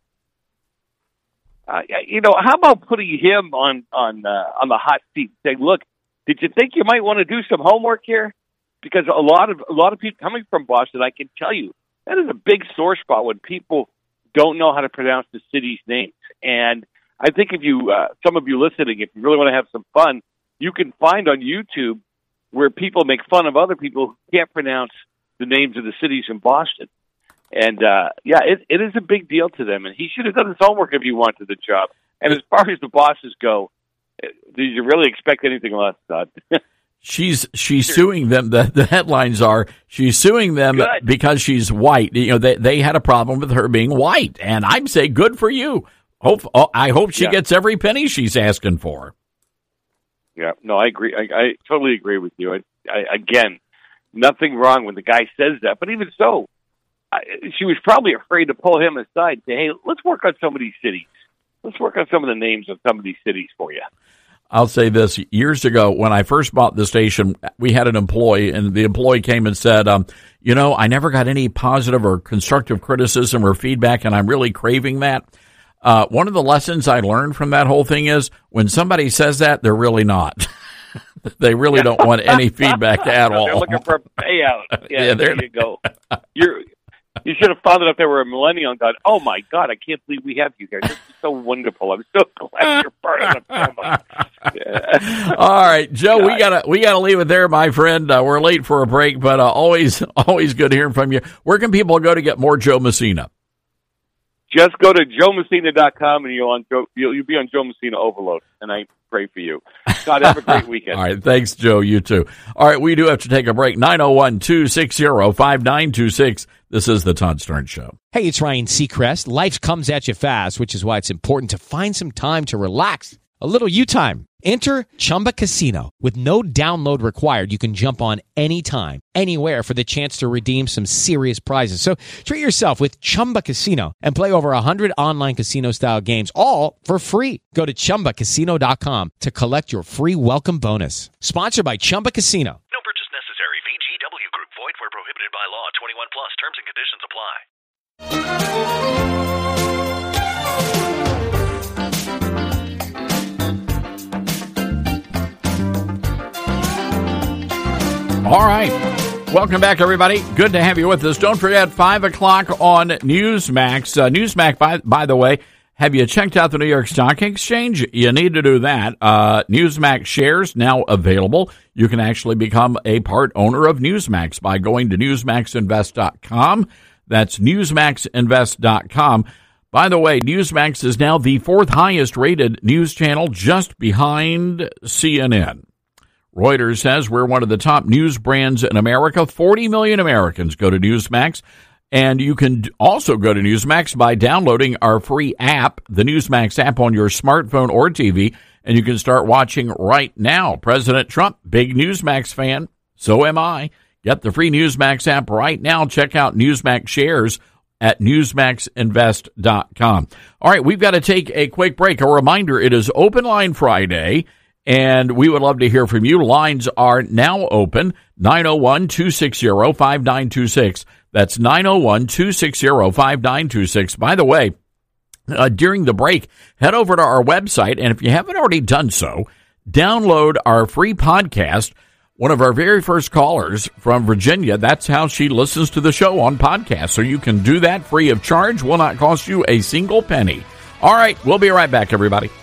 Uh, you know, how about putting him on on uh, on the hot seat? Saying, "Look, did you think you might want to do some homework here?" Because a lot of a lot of people coming from Boston, I can tell you, that is a big sore spot when people don't know how to pronounce the city's names. And I think if you, uh, some of you listening, if you really want to have some fun, you can find on YouTube where people make fun of other people who can't pronounce the names of the cities in Boston. And, uh, yeah, it, it is a big deal to them. And he should have done his homework if he wanted the job. And as far as the bosses go, do you really expect anything less, Todd? She's she's suing them. The, the headlines are she's suing them good. because she's white. You know, they they had a problem with her being white, and I'd say good for you. Hope I hope she yeah. gets every penny she's asking for. Yeah, no, I agree. I, I totally agree with you. I, I, again, nothing wrong when the guy says that, but even so, I, she was probably afraid to pull him aside and say, "Hey, let's work on some of these cities. Let's work on some of the names of some of these cities for you." I'll say this. Years ago, when I first bought the station, we had an employee, and the employee came and said, um, you know, I never got any positive or constructive criticism or feedback, and I'm really craving that. Uh, one of the lessons I learned from that whole thing is when somebody says that, they're really not. They really don't want any feedback at all. They're looking for a payout. Yeah, Yeah, there you go. You're, you should have found out if they were a millennial and gone, "Oh, my God, I can't believe we have you here. This is so wonderful. I'm so glad you're part of the family." Yeah. All right, Joe, God. we gotta we gotta leave it there, my friend. Uh, we're late for a break, but uh, always always good hearing from you. Where can people go to get more Joe Messina? Just go to joe messina dot com and you'll on Joe, you'll, you'll be on Joe Messina overload. And I pray for you. God, have a great weekend. All right, thanks, Joe. You too. All right, we do have to take a break. nine oh one, two six zero, five nine two six. This is the Todd Stern Show. Hey, it's Ryan Seacrest. Life comes at you fast, which is why it's important to find some time to relax. A little you time. Enter Chumba Casino. With no download required, you can jump on anytime, anywhere for the chance to redeem some serious prizes. So treat yourself with Chumba Casino and play over one hundred online casino-style games, all for free. Go to chumba casino dot com to collect your free welcome bonus. Sponsored by Chumba Casino. No purchase necessary. V G W Group. Void where prohibited by law. twenty-one plus. Terms and conditions apply. All right. Welcome back, everybody. Good to have you with us. Don't forget, five o'clock on Newsmax. Uh, Newsmax, by, by the way, have you checked out the New York Stock Exchange? You need to do that. Uh, Newsmax shares now available. You can actually become a part owner of Newsmax by going to newsmax invest dot com. That's newsmax invest dot com. By the way, Newsmax is now the fourth highest rated news channel, just behind C N N. Reuters says we're one of the top news brands in America. forty million Americans go to Newsmax. And you can also go to Newsmax by downloading our free app, the Newsmax app, on your smartphone or T V. And you can start watching right now. President Trump, big Newsmax fan. So am I. Get the free Newsmax app right now. Check out Newsmax shares at newsmax invest dot com. All right, we've got to take a quick break. A reminder, it is Open Line Friday. And we would love to hear from you. Lines are now open, nine oh one, two six zero, five nine two six. That's nine oh one, two six zero, five nine two six. By the way, uh, during the break, head over to our website, and if you haven't already done so, download our free podcast. One of our very first callers from Virginia, that's how she listens to the show on podcast. So you can do that free of charge. Will not cost you a single penny. All right, we'll be right back, everybody.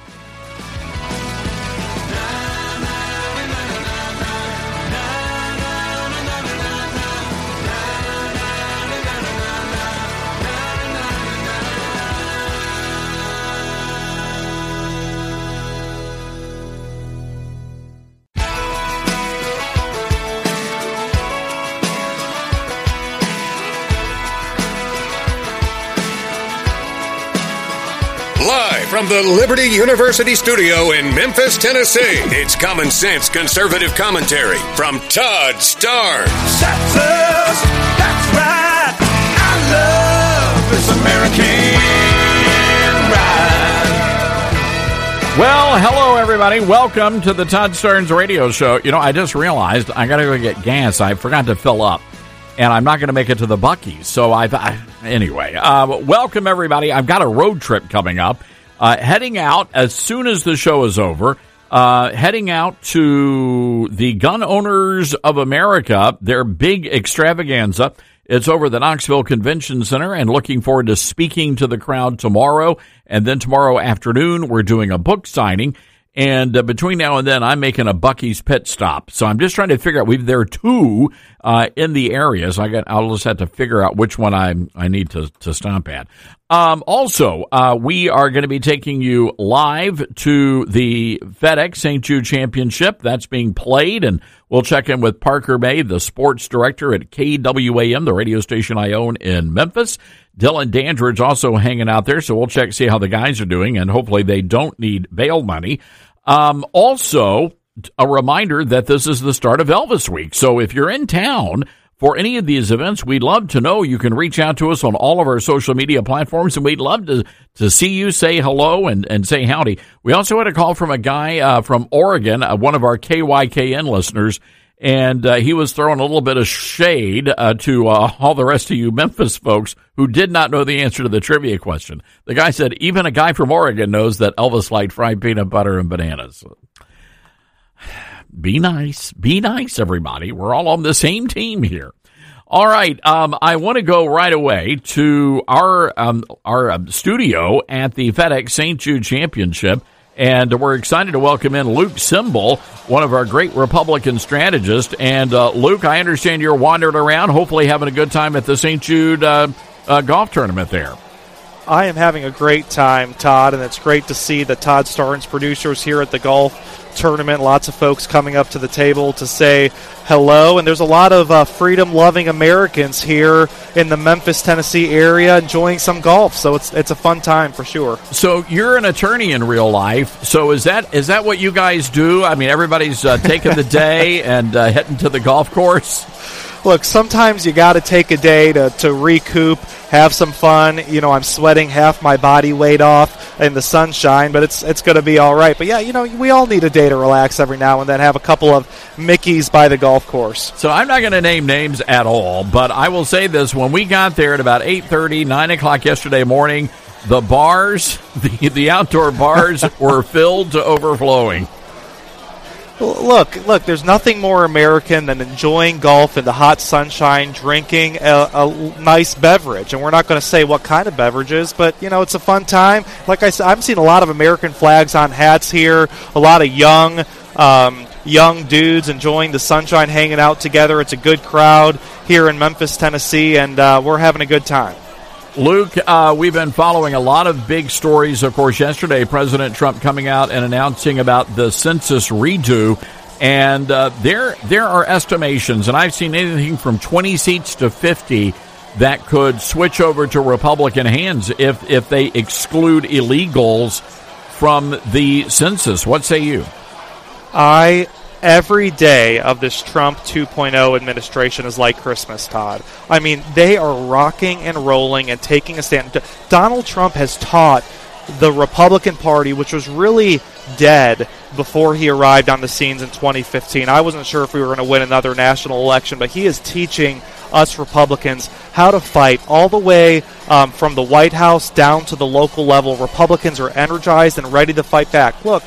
Live from the Liberty University studio in Memphis, Tennessee, it's Common Sense Conservative Commentary from Todd Starnes. That's us. That's right. I love this American ride. Well, hello, everybody. Welcome to the Todd Starnes Radio Show. You know, I just realized I got to go get gas. I forgot to fill up, and I'm not going to make it to the Buc-ee's. So I've, I, anyway, uh, welcome, everybody. I've got a road trip coming up. Uh, heading out as soon as the show is over, uh, heading out to the Gun Owners of America, their big extravaganza. It's over the Knoxville Convention Center, and looking forward to speaking to the crowd tomorrow. And then tomorrow afternoon, we're doing a book signing. And uh, between now and then, I'm making a Buc-ee's pit stop. So I'm just trying to figure out, we've there are two uh, in the area, so I got, I'll just have to figure out which one I I need to, to stop at. Um, also, uh, we are going to be taking you live to the FedEx Saint Jude Championship. That's being played, and we'll check in with Parker May, the sports director at K W A M, the radio station I own in Memphis. Dylan Dandridge also hanging out there, so we'll check, see how the guys are doing, and hopefully they don't need bail money. Um, also, a reminder that this is the start of Elvis Week. So if you're in town for any of these events, we'd love to know. You can reach out to us on all of our social media platforms, and we'd love to, to see you, say hello, and, and say howdy. We also had a call from a guy uh, from Oregon, uh, one of our K Y K N listeners, and uh, he was throwing a little bit of shade uh, to uh, all the rest of you Memphis folks who did not know the answer to the trivia question. The guy said, even a guy from Oregon knows that Elvis liked fried peanut butter and bananas. Be nice. Be nice, everybody. We're all on the same team here. All right. Um, I want to go right away to our um, our uh, studio at the FedEx Saint Jude Championship. And we're excited to welcome in Luke Simbal, one of our great Republican strategists. And, uh, Luke, I understand you're wandering around, hopefully having a good time at the Saint Jude uh, uh, golf tournament there. I am having a great time, Todd, and it's great to see the Todd Starnes producers here at the golf tournament. Lots of folks coming up to the table to say hello, and there's a lot of uh, freedom-loving Americans here in the Memphis, Tennessee area enjoying some golf, so it's it's a fun time for sure. So you're an attorney in real life, so is that is that what you guys do? I mean, everybody's uh, taking the day and uh, heading to the golf course? Look, sometimes you got to take a day to, to recoup, have some fun. You know, I'm sweating half my body weight off in the sunshine, but it's it's going to be all right. But, yeah, you know, we all need a day to relax every now and then, have a couple of Mickeys by the golf course. So I'm not going to name names at all, but I will say this. When we got there at about eight thirty, nine o'clock yesterday morning, the bars, the, the outdoor bars were filled to overflowing. Look, look, there's nothing more American than enjoying golf in the hot sunshine, drinking a, a nice beverage. And we're not going to say what kind of beverages, but, you know, it's a fun time. Like I said, I've seen a lot of American flags on hats here, a lot of young um, young dudes enjoying the sunshine, hanging out together. It's a good crowd here in Memphis, Tennessee, and uh, we're having a good time. Luke, uh, we've been following a lot of big stories. Of course, yesterday, President Trump coming out and announcing about the census redo. And uh, there there are estimations, and I've seen anything from twenty seats to fifty that could switch over to Republican hands if, if they exclude illegals from the census. What say you? I... Every day of this Trump two point oh administration is like Christmas, Todd. I mean, they are rocking and rolling and taking a stand. D- Donald Trump has taught the Republican Party, which was really dead before he arrived on the scenes in twenty fifteen. I wasn't sure if we were going to win another national election, but he is teaching us Republicans how to fight all the way um, from the White House down to the local level. Republicans are energized and ready to fight back. Look,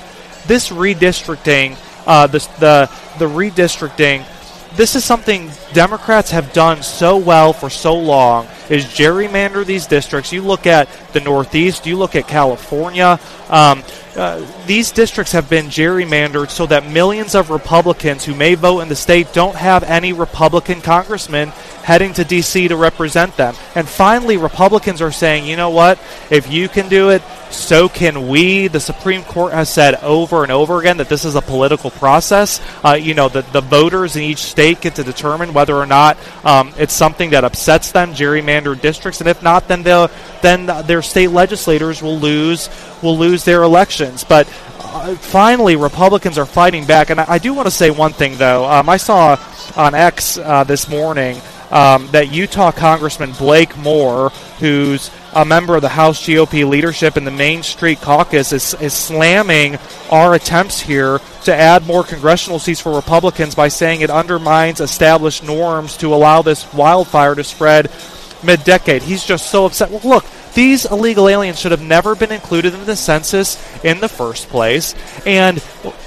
this redistricting, uh, this, the the redistricting, this is something Democrats have done so well for so long, is gerrymander these districts. You look at the Northeast, you look at California, um, uh, these districts have been gerrymandered so that millions of Republicans who may vote in the state don't have any Republican congressmen heading to D C to represent them. And finally, Republicans are saying, you know what, if you can do it, so can we. The Supreme Court has said over and over again that this is a political process. Uh, you know, the, the voters in each state get to determine whether or not um, it's something that upsets them, gerrymandered districts, and if not, then they'll then their state legislators will lose will lose their elections. But uh, finally, Republicans are fighting back. And I, I do want to say one thing, though. Um, I saw on X uh, this morning um, that Utah Congressman Blake Moore, who's a member of the House G O P leadership in the Main Street Caucus, is, is slamming our attempts here to add more congressional seats for Republicans by saying it undermines established norms to allow this wildfire to spread mid-decade. He's just so upset. Well, look, these illegal aliens should have never been included in the census in the first place, and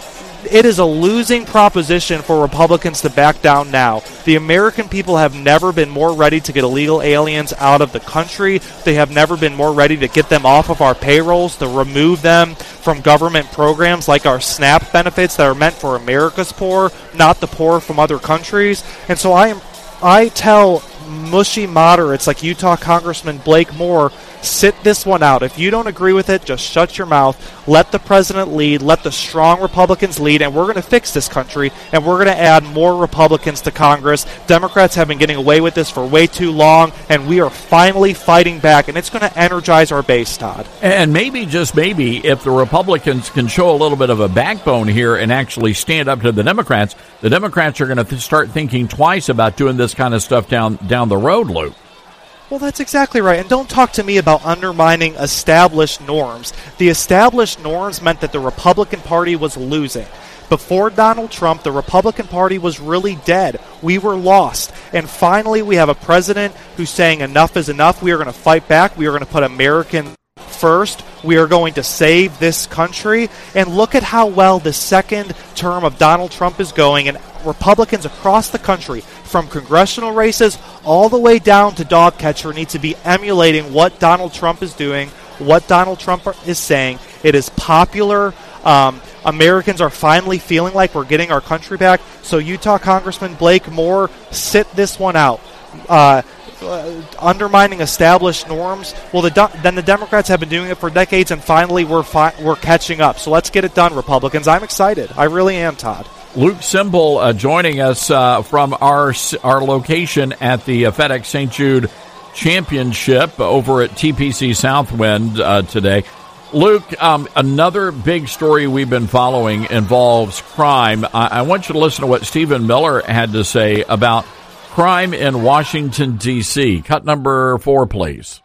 it is a losing proposition for Republicans to back down now. The American people have never been more ready to get illegal aliens out of the country. They have never been more ready to get them off of our payrolls, to remove them from government programs like our SNAP benefits that are meant for America's poor, not the poor from other countries. And so I am, I tell mushy moderates like Utah Congressman Blake Moore, sit this one out. If you don't agree with it, just shut your mouth. Let the president lead. Let the strong Republicans lead, and we're going to fix this country, and we're going to add more Republicans to Congress. Democrats have been getting away with this for way too long, and we are finally fighting back, and it's going to energize our base, Todd. And maybe, just maybe, if the Republicans can show a little bit of a backbone here and actually stand up to the Democrats, the Democrats are going to th- start thinking twice about doing this kind of stuff down, down the road, Luke. Well, that's exactly right. And don't talk to me about undermining established norms. The established norms meant that the Republican Party was losing. Before Donald Trump, the Republican Party was really dead. We were lost. And finally, we have a president who's saying enough is enough. We are going to fight back. We are going to put American first. We are going to save this country. And look at how well the second term of Donald Trump is going. And Republicans across the country, from congressional races all the way down to dog catcher, need to be emulating what Donald Trump is doing, what Donald Trump is saying. It is popular. Um, Americans are finally feeling like we're getting our country back. So Utah Congressman Blake Moore, sit this one out. Uh, uh, undermining established norms. Well, the, then the Democrats have been doing it for decades, and finally we're fi- we're catching up. So let's get it done, Republicans. I'm excited. I really am, Todd. Luke Semple uh, joining us uh, from our our location at the uh, FedEx Saint Jude Championship over at T P C Southwind uh, today. Luke, um, another big story we've been following involves crime. I-, I want you to listen to what Stephen Miller had to say about crime in Washington, D C Cut number four, please.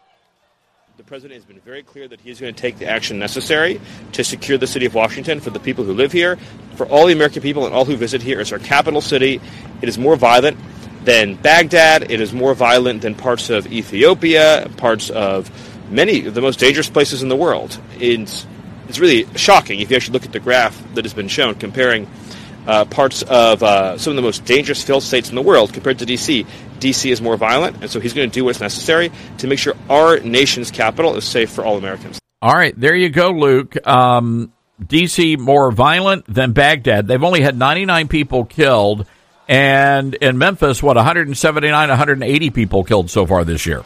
The president has been very clear that he's going to take the action necessary to secure the city of Washington for the people who live here, for all the American people and all who visit here. It's our capital city. It is more violent than Baghdad. It is more violent than parts of Ethiopia, parts of many of the most dangerous places in the world. It's, it's really shocking if you actually look at the graph that has been shown comparing uh, parts of uh, some of the most dangerous failed states in the world compared to D C D C is more violent, and so he's going to do what's necessary to make sure our nation's capital is safe for all Americans. All right, there you go, Luke. Um, D C more violent than Baghdad. They've only had ninety-nine people killed, and in Memphis, what, one hundred seventy-nine, one hundred eighty people killed so far this year.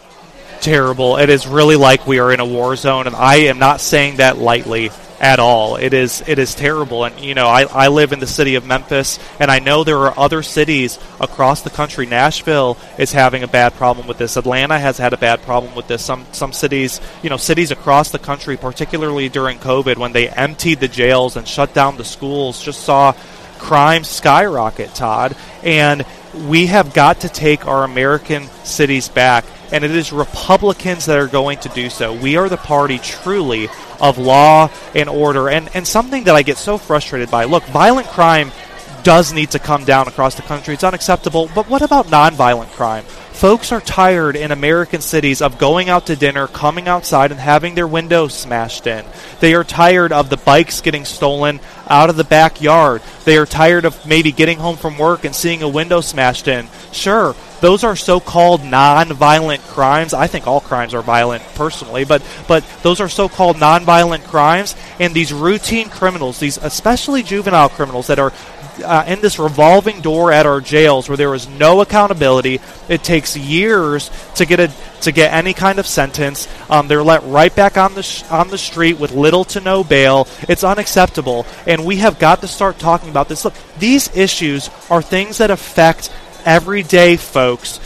Terrible. It is really like we are in a war zone, and I am not saying that lightly at all. It is it is terrible. And, you know, I, I live in the city of Memphis, and I know there are other cities across the country. Nashville is having a bad problem with this. Atlanta has had a bad problem with this. Some some cities, you know, cities across the country, particularly during COVID, when they emptied the jails and shut down the schools, just saw crime skyrocket, Todd. And we have got to take our American cities back, and it is Republicans that are going to do so. We are the party, truly, of law and order. And, and something that I get so frustrated by, look, violent crime does need to come down across the country. It's unacceptable. But what about nonviolent crime? Folks are tired in American cities of going out to dinner, coming outside, and having their windows smashed in. They are tired of the bikes getting stolen out of the backyard. They are tired of maybe getting home from work and seeing a window smashed in. Sure, those are so-called non-violent crimes. I think all crimes are violent personally, but but those are so-called non-violent crimes, and these routine criminals, these especially juvenile criminals that are uh, in this revolving door at our jails where there is no accountability. It takes years to get a to get any kind of sentence. Um, they're let right back on the sh- on the street with little to no bail. It's unacceptable, and we have got to start talking about this. Look, these issues are things that affect everyday folks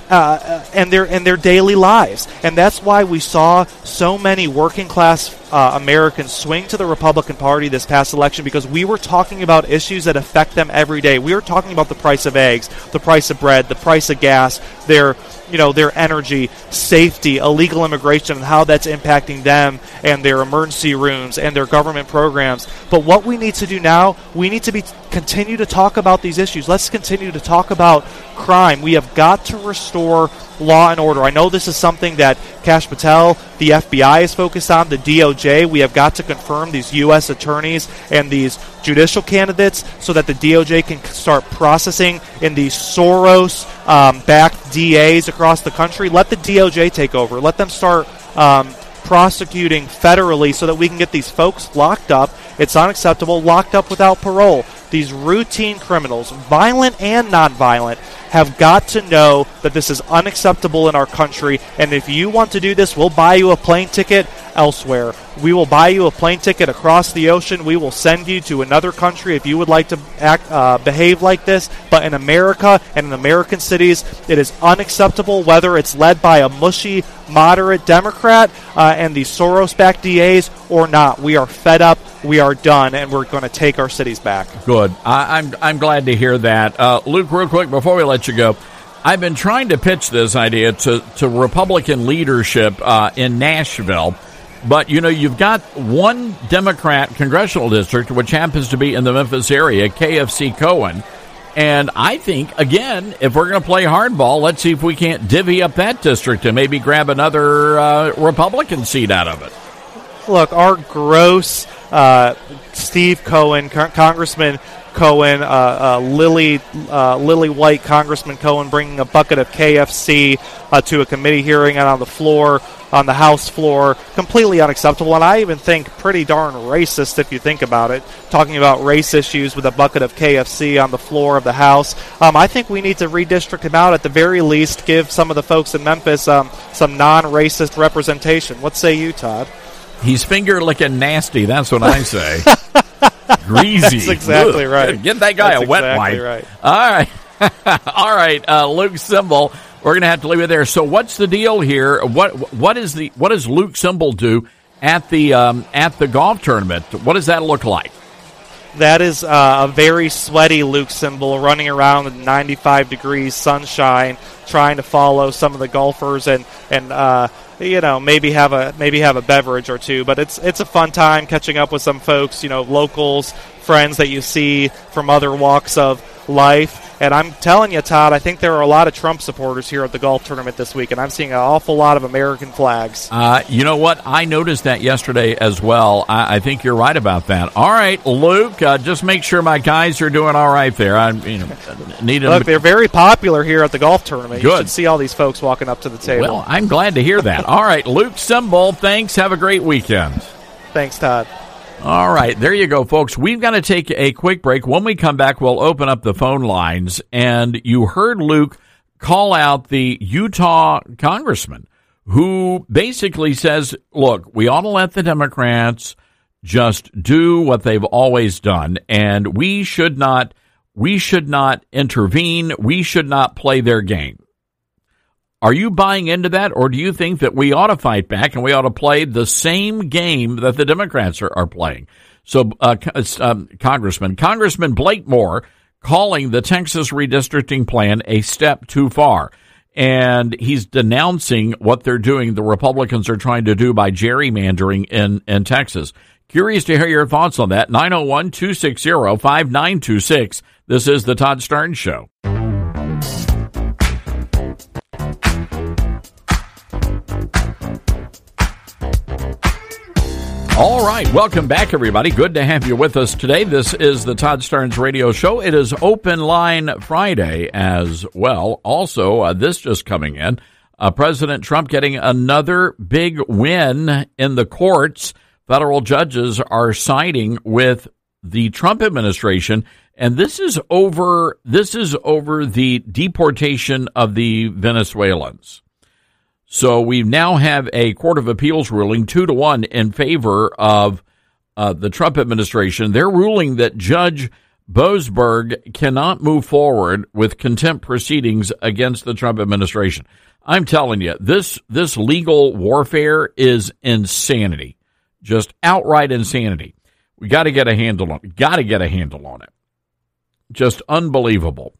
uh, and their and their daily lives, and that's why we saw so many working class uh, Americans swing to the Republican Party this past election, because we were talking about issues that affect them every day. We were talking about the price of eggs, the price of bread, the price of gas, their you know their energy, safety, illegal immigration, and how that's impacting them and their emergency rooms and their government programs. But what we need to do now, we need to be continue to talk about these issues. Let's continue to talk about crime. We have got to restore law and order. I know this is something that Kash Patel, the F B I, is focused on, the D O J. We have got to confirm these U S attorneys and these judicial candidates so that the D O J can start processing in these Soros-backed um, D As across the country. Let the D O J take over. Let them start um, prosecuting federally so that we can get these folks locked up. It's unacceptable, locked up without parole. These routine criminals, violent and nonviolent, have got to know that this is unacceptable in our country, and if you want to do this, we'll buy you a plane ticket elsewhere. We will buy you a plane ticket across the ocean. We will send you to another country if you would like to act, uh, behave like this. But in America and in American cities, it is unacceptable, whether it's led by a mushy, moderate Democrat uh, and these Soros-backed D As or not. We are fed up. We are done, and we're going to take our cities back. Good. I, I'm I'm glad to hear that. Uh, Luke, real quick, before we let you go, I've been trying to pitch this idea to, to Republican leadership uh, in Nashville. But, you know, you've got one Democrat congressional district, which happens to be in the Memphis area, K F C Cohen. And I think, again, if we're going to play hardball, let's see if we can't divvy up that district and maybe grab another uh, Republican seat out of it. Look, our gross uh, Steve Cohen, Con- Congressman Cohen, uh, uh, Lily uh, Lily White, Congressman Cohen, bringing a bucket of K F C uh, to a committee hearing and on the floor, on the House floor, completely unacceptable. And I even think pretty darn racist if you think about it, talking about race issues with a bucket of K F C on the floor of the House. Um, I think we need to redistrict him out, at the very least, give some of the folks in Memphis um, some non-racist representation. What say you, Todd? He's finger-licking nasty, that's what I say. Greasy. That's exactly Ugh. right. Get that guy That's a wet exactly wipe. Right. All right. All right, uh, Luke Semble, we're going to have to leave it there. So what's the deal here? What what is the what does Luke Semble do at the um, at the golf tournament? What does that look like? That is uh, a very sweaty Luke Semble running around in ninety-five degrees sunshine, trying to follow some of the golfers and and uh, you know maybe have a maybe have a beverage or two. But it's it's a fun time catching up with some folks, you know, locals, friends that you see from other walks of life. And I'm telling you, Todd, I think there are a lot of Trump supporters here at the golf tournament this week, and I'm seeing an awful lot of American flags. Uh, you know what? I noticed that yesterday as well. I, I think you're right about that. All right, Luke, uh, just make sure my guys are doing all right there. I you know, need them. Look, they're very popular here at the golf tournament. Good. You should see all these folks walking up to the table. Well, I'm glad to hear that. All right, Luke Semble, thanks. Have a great weekend. Thanks, Todd. All right, there you go, folks. We've got to take a quick break. When we come back, we'll open up the phone lines. And you heard Luke call out the Utah congressman who basically says, look, we ought to let the Democrats just do what they've always done, and we should not we should not intervene. We should not play their game. Are you buying into that, or do you think that we ought to fight back and we ought to play the same game that the Democrats are, are playing? So, uh, um, Congressman, Congressman Blake Moore calling the Texas redistricting plan a step too far. And he's denouncing what they're doing, the Republicans are trying to do by gerrymandering in, in Texas. Curious to hear your thoughts on that. nine oh one, two six zero, five nine two six. This is the Todd Starnes Show. All right, welcome back, everybody. Good to have you with us today. This is the Todd Starnes Radio Show. It is Open Line Friday as well. Also, uh, this just coming in, uh, President Trump getting another big win in the courts. Federal judges are siding with the Trump administration, and this is over. This is over the deportation of the Venezuelans. So we now have a Court of Appeals ruling two to one in favor of uh, the Trump administration. They're ruling that Judge Boasberg cannot move forward with contempt proceedings against the Trump administration. I'm telling you, this this legal warfare is insanity, just outright insanity. We got to get a handle on it. Got to get a handle on it. Just unbelievable.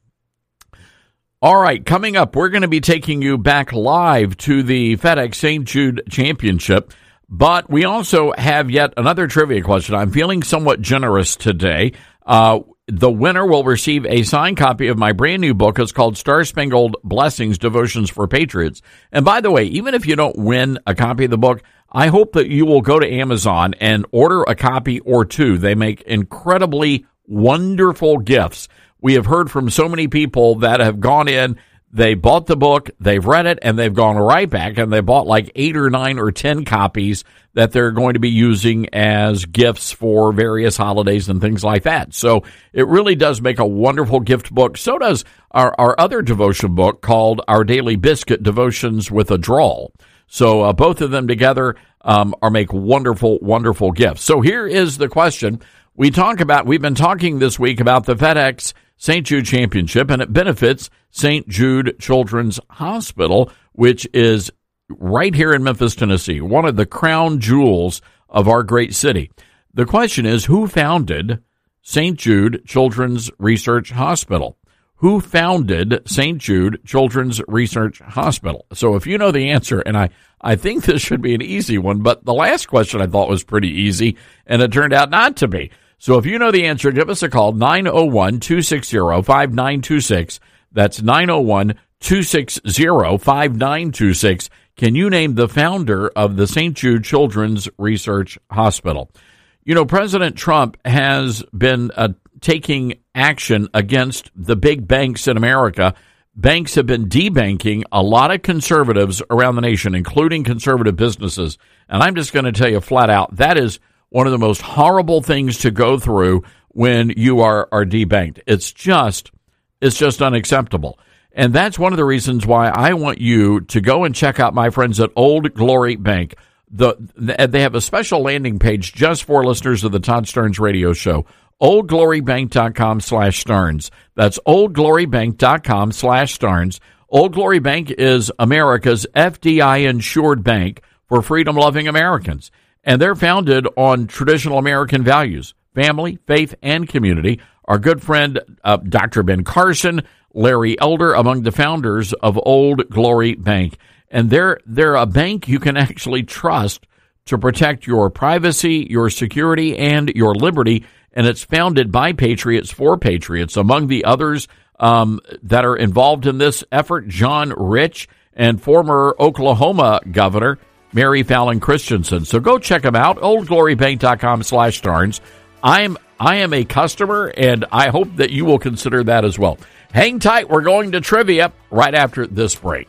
All right, coming up, we're going to be taking you back live to the FedEx Saint Jude Championship, but we also have yet another trivia question. I'm feeling somewhat generous today. Uh, the winner will receive a signed copy of my brand new book. It's called Star Spangled Blessings, Devotions for Patriots. And by the way, even if you don't win a copy of the book, I hope that you will go to Amazon and order a copy or two. They make incredibly wonderful gifts. We have heard from so many people that have gone in, they bought the book, they've read it, and they've gone right back, and they bought like eight or nine or ten copies that they're going to be using as gifts for various holidays and things like that. So it really does make a wonderful gift book. So does our, our other devotion book called Our Daily Biscuit, Devotions with a Drawl. So uh, both of them together um, are make wonderful, wonderful gifts. So here is the question. We talk about, we've been talking this week about the FedEx Saint Jude Championship, and it benefits Saint Jude Children's Hospital, which is right here in Memphis, Tennessee, one of the crown jewels of our great city. The question is, who founded Saint Jude Children's Research Hospital? Who founded Saint Jude Children's Research Hospital? So if you know the answer, and I, I think this should be an easy one, but the last question I thought was pretty easy, and it turned out not to be. So if you know the answer, give us a call, nine oh one, two six zero, five nine two six. That's nine oh one, two six zero, five nine two six. Can you name the founder of the Saint Jude Children's Research Hospital? You know, President Trump has been uh, taking action against the big banks in America. Banks have been debanking a lot of conservatives around the nation, including conservative businesses. And I'm just going to tell you flat out, that is one of the most horrible things to go through when you are, are debanked. It's just, it's just unacceptable. And that's one of the reasons why I want you to go and check out my friends at Old Glory Bank. The, they have a special landing page just for listeners of the Todd Starnes Radio Show. oldglorybank.com slash Starnes. That's oldglorybank.com slash Starnes. Old Glory Bank is America's F D I-insured bank for freedom-loving Americans. And they're founded on traditional American values, family, faith, and community. Our good friend, uh, Doctor Ben Carson, Larry Elder, among the founders of Old Glory Bank. And they're, they're a bank you can actually trust to protect your privacy, your security, and your liberty. And it's founded by patriots for patriots. Among the others um, that are involved in this effort, John Rich and former Oklahoma Governor Mary Fallon Christensen. So go check them out, oldglorybank.com slash Starnes. I'm, I am a customer, and I hope that you will consider that as well. Hang tight. We're going to trivia right after this break.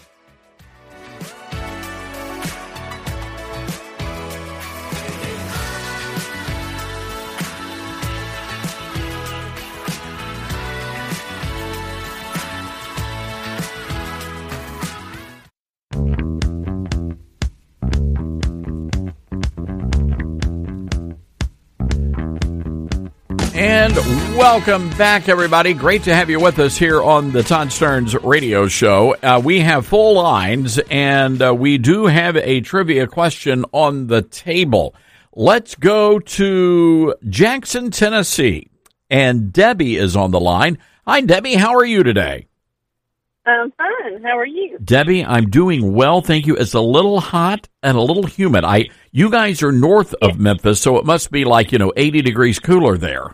And welcome back, everybody. Great to have you with us here on the Todd Starnes Radio Show. Uh, we have full lines, and uh, we do have a trivia question on the table. Let's go to Jackson, Tennessee, and Debbie is on the line. Hi, Debbie. How are you today? I'm fine. How are you? Debbie, I'm doing well, thank you. It's a little hot and a little humid. I, you guys are north of Memphis, so it must be like, you know, eighty degrees cooler there.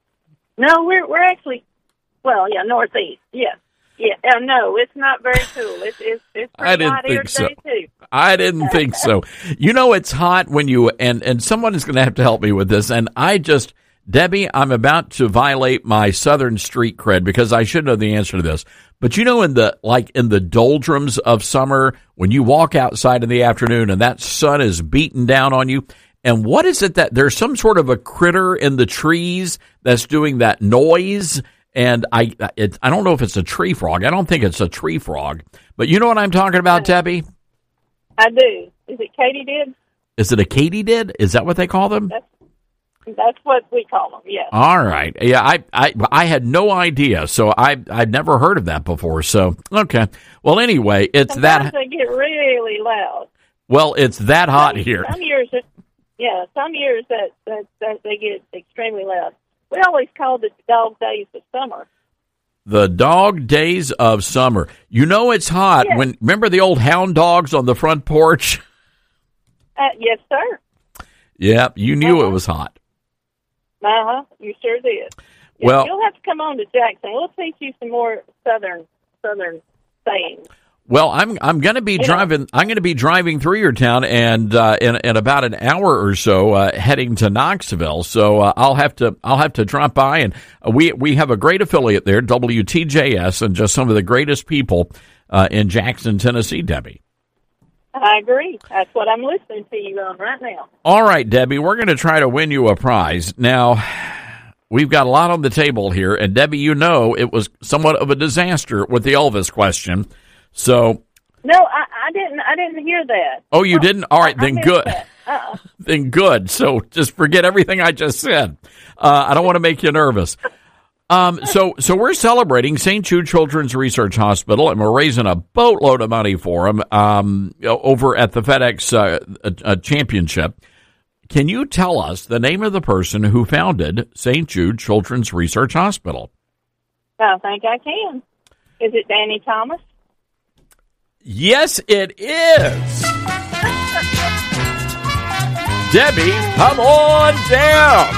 No, we're we're actually, well, yeah, northeast. Yeah, yeah. Uh, no, it's not very cool. It's it's it's pretty I didn't hot here think so. today too. I didn't think so. You know, it's hot when you, and, and someone is going to have to help me with this, and I just, Debbie, I'm about to violate my southern street cred because I should know the answer to this. But you know, in the, like in the doldrums of summer, when you walk outside in the afternoon and that sun is beating down on you, and what is it that there's some sort of a critter in the trees that's doing that noise? And I, it, I don't know if it's a tree frog. I don't think it's a tree frog. But you know what I'm talking about, Debbie? I do. Is it katydid? Is it a katydid? Is that what they call them? That's that's what we call them. Yes. All right. Yeah, I, I, I had no idea, so I, I'd never heard of that before. So okay. Well, anyway, it's Sometimes that. they get really loud. Well, it's that hot here. Some years, it, yeah, some years that, that that they get extremely loud. We always called it the dog days of summer. The dog days of summer. You know it's hot Yes. when. Remember the old hound dogs on the front porch? Uh, yes, sir. Yeah, you knew Uh-huh. it was hot. Uh-huh. You sure did. Yeah, Well- you'll have to come on to Jackson. We'll teach you some more southern southern sayings. Well, I'm I'm going to be Yeah. driving. I'm going to be driving through your town, and uh, in in about an hour or so, uh, heading to Knoxville. So uh, I'll have to I'll have to drop by, and uh, we we have a great affiliate there, W T J S, and just some of the greatest people uh, in Jackson, Tennessee. Debbie. I agree. That's what I'm listening to you on right now. All right, Debbie, we're going to try to win you a prize. Now, we've got a lot on the table here, and Debbie, you know it was somewhat of a disaster with the Elvis question. So, No, I, I didn't. I didn't hear that. oh, you didn't? All right, I then missed good. that. Uh-uh. Then good. So just forget everything I just said. Uh, I don't want to make you nervous. Um, so, so we're celebrating Saint Jude Children's Research Hospital, and we're raising a boatload of money for them um, over at the FedEx uh, uh, Championship. Can you tell us the name of the person who founded Saint Jude Children's Research Hospital? I think I can. Is it Danny Thomas? Yes, it is. Debbie, come on down.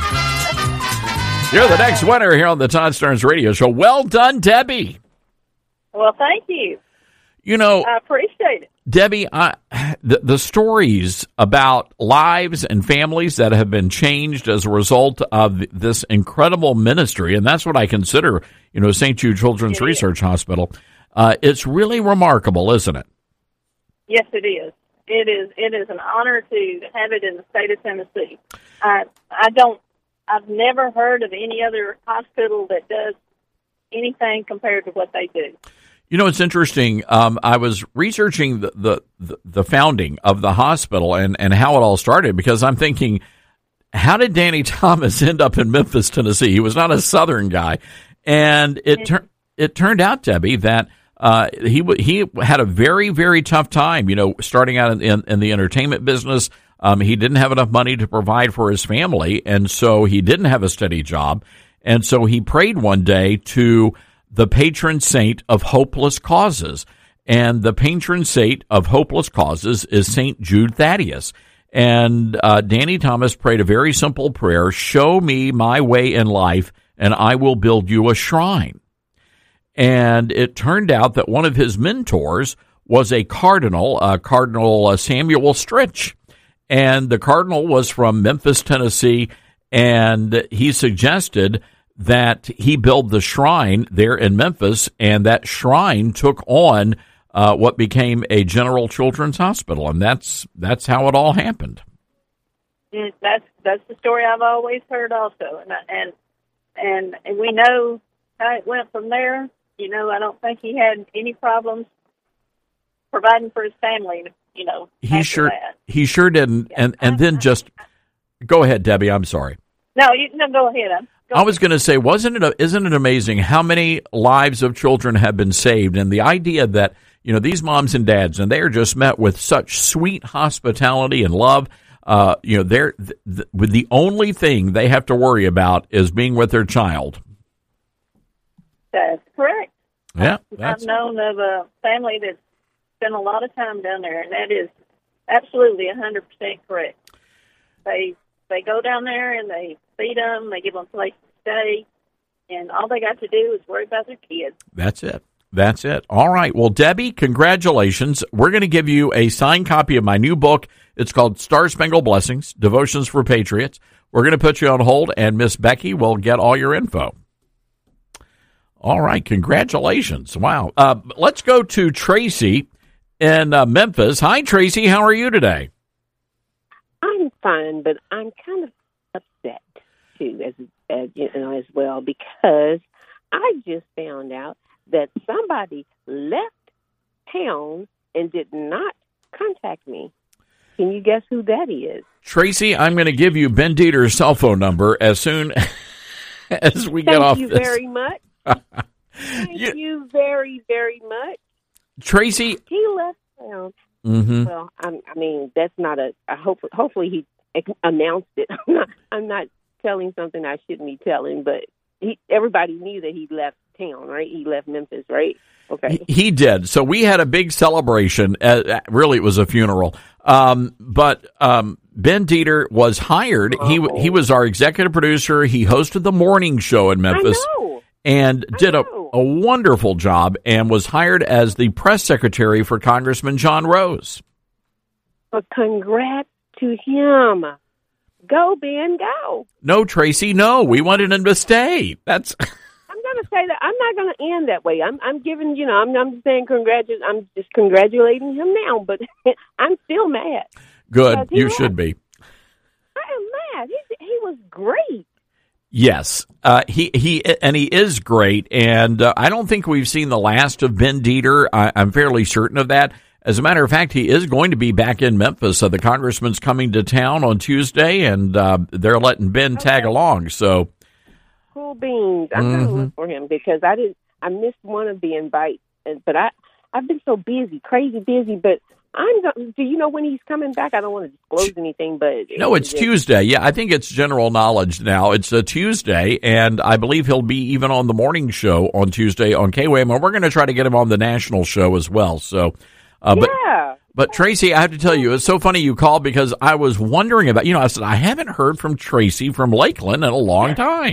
You're the next winner here on the Todd Stearns Radio Show. Well done, Debbie. Well, thank you. You know, I appreciate it. Debbie, I, the, the stories about lives and families that have been changed as a result of this incredible ministry, and that's what I consider, you know, Saint Jude Children's Research Hospital. Uh, it's really remarkable, isn't it? Yes, it is. It is. It is an honor to have it in the state of Tennessee. I I don't. I've never heard of any other hospital that does anything compared to what they do. You know, it's interesting. Um, I was researching the, the, the, the founding of the hospital and, and how it all started because I'm thinking, how did Danny Thomas end up in Memphis, Tennessee? He was not a Southern guy. And it, tur- it turned out, Debbie, that uh, he w- he had a very, very tough time, you know, starting out in, in, in the entertainment business. Um, he didn't have enough money to provide for his family, and so he didn't have a steady job. And so he prayed one day to the patron saint of hopeless causes. And the patron saint of hopeless causes is Saint Jude Thaddeus. And uh, Danny Thomas prayed a very simple prayer, show me my way in life, and I will build you a shrine. And it turned out that one of his mentors was a cardinal, uh, Cardinal uh, Samuel Stritch. And the cardinal was from Memphis, Tennessee, and he suggested that he build the shrine there in Memphis, and that shrine took on uh, what became a General Children's Hospital, and that's that's how it all happened. Mm, That's that's the story I've always heard, also, and I- and and we know how it went from there. You know, I don't think he had any problems providing for his family. You know, He after sure that. he sure didn't, and and then just go ahead, Debbie. I'm sorry. No, you no, go ahead. I'm- Go I was going to say, wasn't it? A, isn't it amazing how many lives of children have been saved? And the idea that, you know, these moms and dads, and they are just met with such sweet hospitality and love. Uh, you know, they're th- th- with the only thing they have to worry about is being with their child. That's correct. Yeah, that's... I've known of a family that's spent a lot of time down there, and that is absolutely one hundred percent correct. They they go down there and they feed them, they give them a place to stay, and all they got to do is worry about their kids. That's it. That's it. All right. Well, Debbie, congratulations. We're going to give you a signed copy of my new book. It's called Star Spangled Blessings, Devotions for Patriots. We're going to put you on hold, and Miss Becky will get all your info. All right. Congratulations. Wow. Uh, let's go to Tracy in uh, Memphis. Hi, Tracy. How are you today? I'm fine, but I'm kind of upset, too, as, as you know, as well, because I just found out that somebody left town and did not contact me. Can you guess who that is? Tracy, I'm going to give you Ben Dieter's cell phone number as soon as we Thank get off you this. very much. Thank you, you very, very much. Tracy. He left town. Mm-hmm. Well, I'm, I mean, that's not a. I hope. Hopefully, he announced it. I'm not. I'm not telling something I shouldn't be telling, but he, everybody knew that he left town, right? He left Memphis, right? Okay. He, he did. So we had a big celebration. Uh, really, it was a funeral. Um, but um, Ben Dieter was hired. Oh. He he was our executive producer. He hosted the morning show in Memphis. I know. And did a, a wonderful job and was hired as the press secretary for Congressman John Rose. Well, congrats to him. Go, Ben, go. No, Tracy, no. We wanted him to stay. That's. I'm going to say that. I'm not going to end that way. I'm, I'm giving, you know, I'm, I'm saying congratu- I'm just congratulating him now, but I'm still mad. Good. You left. should be. I am mad. He, he was great. Yes, uh, he he and he is great, and uh, I don't think we've seen the last of Ben Dieter. I, I'm fairly certain of that. As a matter of fact, he is going to be back in Memphis. So the congressman's coming to town on Tuesday, and uh, they're letting Ben okay. tag along. So cool beans. I'm mm-hmm. going to look for him because I didn't. I missed one of the invites, but I I've been so busy, crazy busy, but. I'm. Go- Do you know when he's coming back? I don't want to disclose anything, but no, it's just- Tuesday. Yeah, I think it's general knowledge now. It's a Tuesday, and I believe he'll be even on the morning show on Tuesday on K W A M, and we're going to try to get him on the national show as well. So, uh, but yeah. but Tracy, I have to tell you, it's so funny you called because I was wondering about. You know, I said I haven't heard from Tracy from Lakeland in a long time.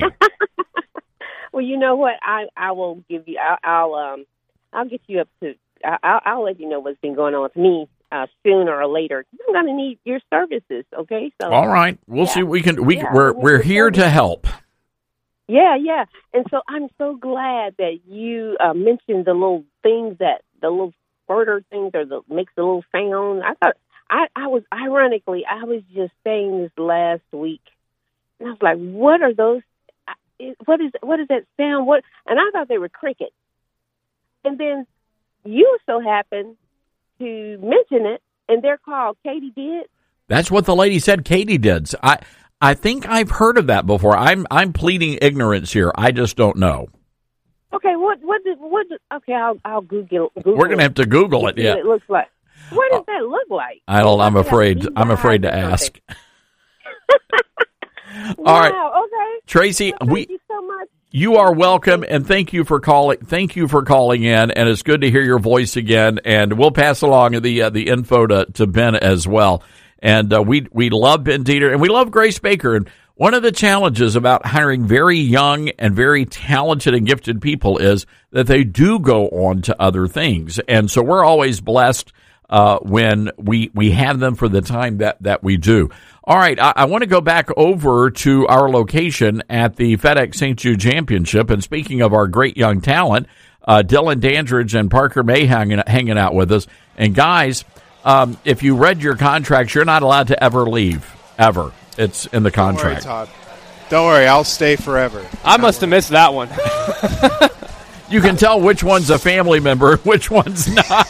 Well, you know what? I I will give you. I'll, I'll um I'll get you up to. I'll, I'll let you know what's been going on with me uh, sooner or later. I'm going to need your services, okay? So all right, we'll yeah. see. We can. We yeah, we're we're here services. to help. Yeah, yeah. And so I'm so glad that you uh, mentioned the little things that the little further things or the makes the little sound. I thought I I was ironically I was just saying this last week, and I was like, what are those? What is what is that sound? What? And I thought they were crickets, and then. You so happen to mention it, and they're called Katie Did. That's what the lady said. Katie did. I I think I've heard of that before. I'm I'm pleading ignorance here. I just don't know. Okay, what what did, what? Did, okay, I'll I'll Google. Google We're gonna have to Google it. Yeah, it looks like. What does that look like? I don't. I'm afraid. I'm afraid to ask. Wow, all right. Okay. Tracy, well, thank we. you so much. You are welcome, and thank you for calling. Thank you for calling in, and it's good to hear your voice again. And we'll pass along the uh, the info to, to Ben as well. And uh, we we love Ben Dieter, and we love Grace Baker. And one of the challenges about hiring very young and very talented and gifted people is that they do go on to other things. And so we're always blessed uh, when we we have them for the time that that we do. All right, I, I want to go back over to our location at the FedEx Saint Jude Championship. And speaking of our great young talent, uh, Dylan Dandridge and Parker May hanging, hanging out with us. And guys, um, if you read your contracts, you're not allowed to ever leave, ever. It's in the contract. Don't worry, Todd. Don't worry, I'll stay forever. I must have missed that one. You can tell which one's a family member, which one's not.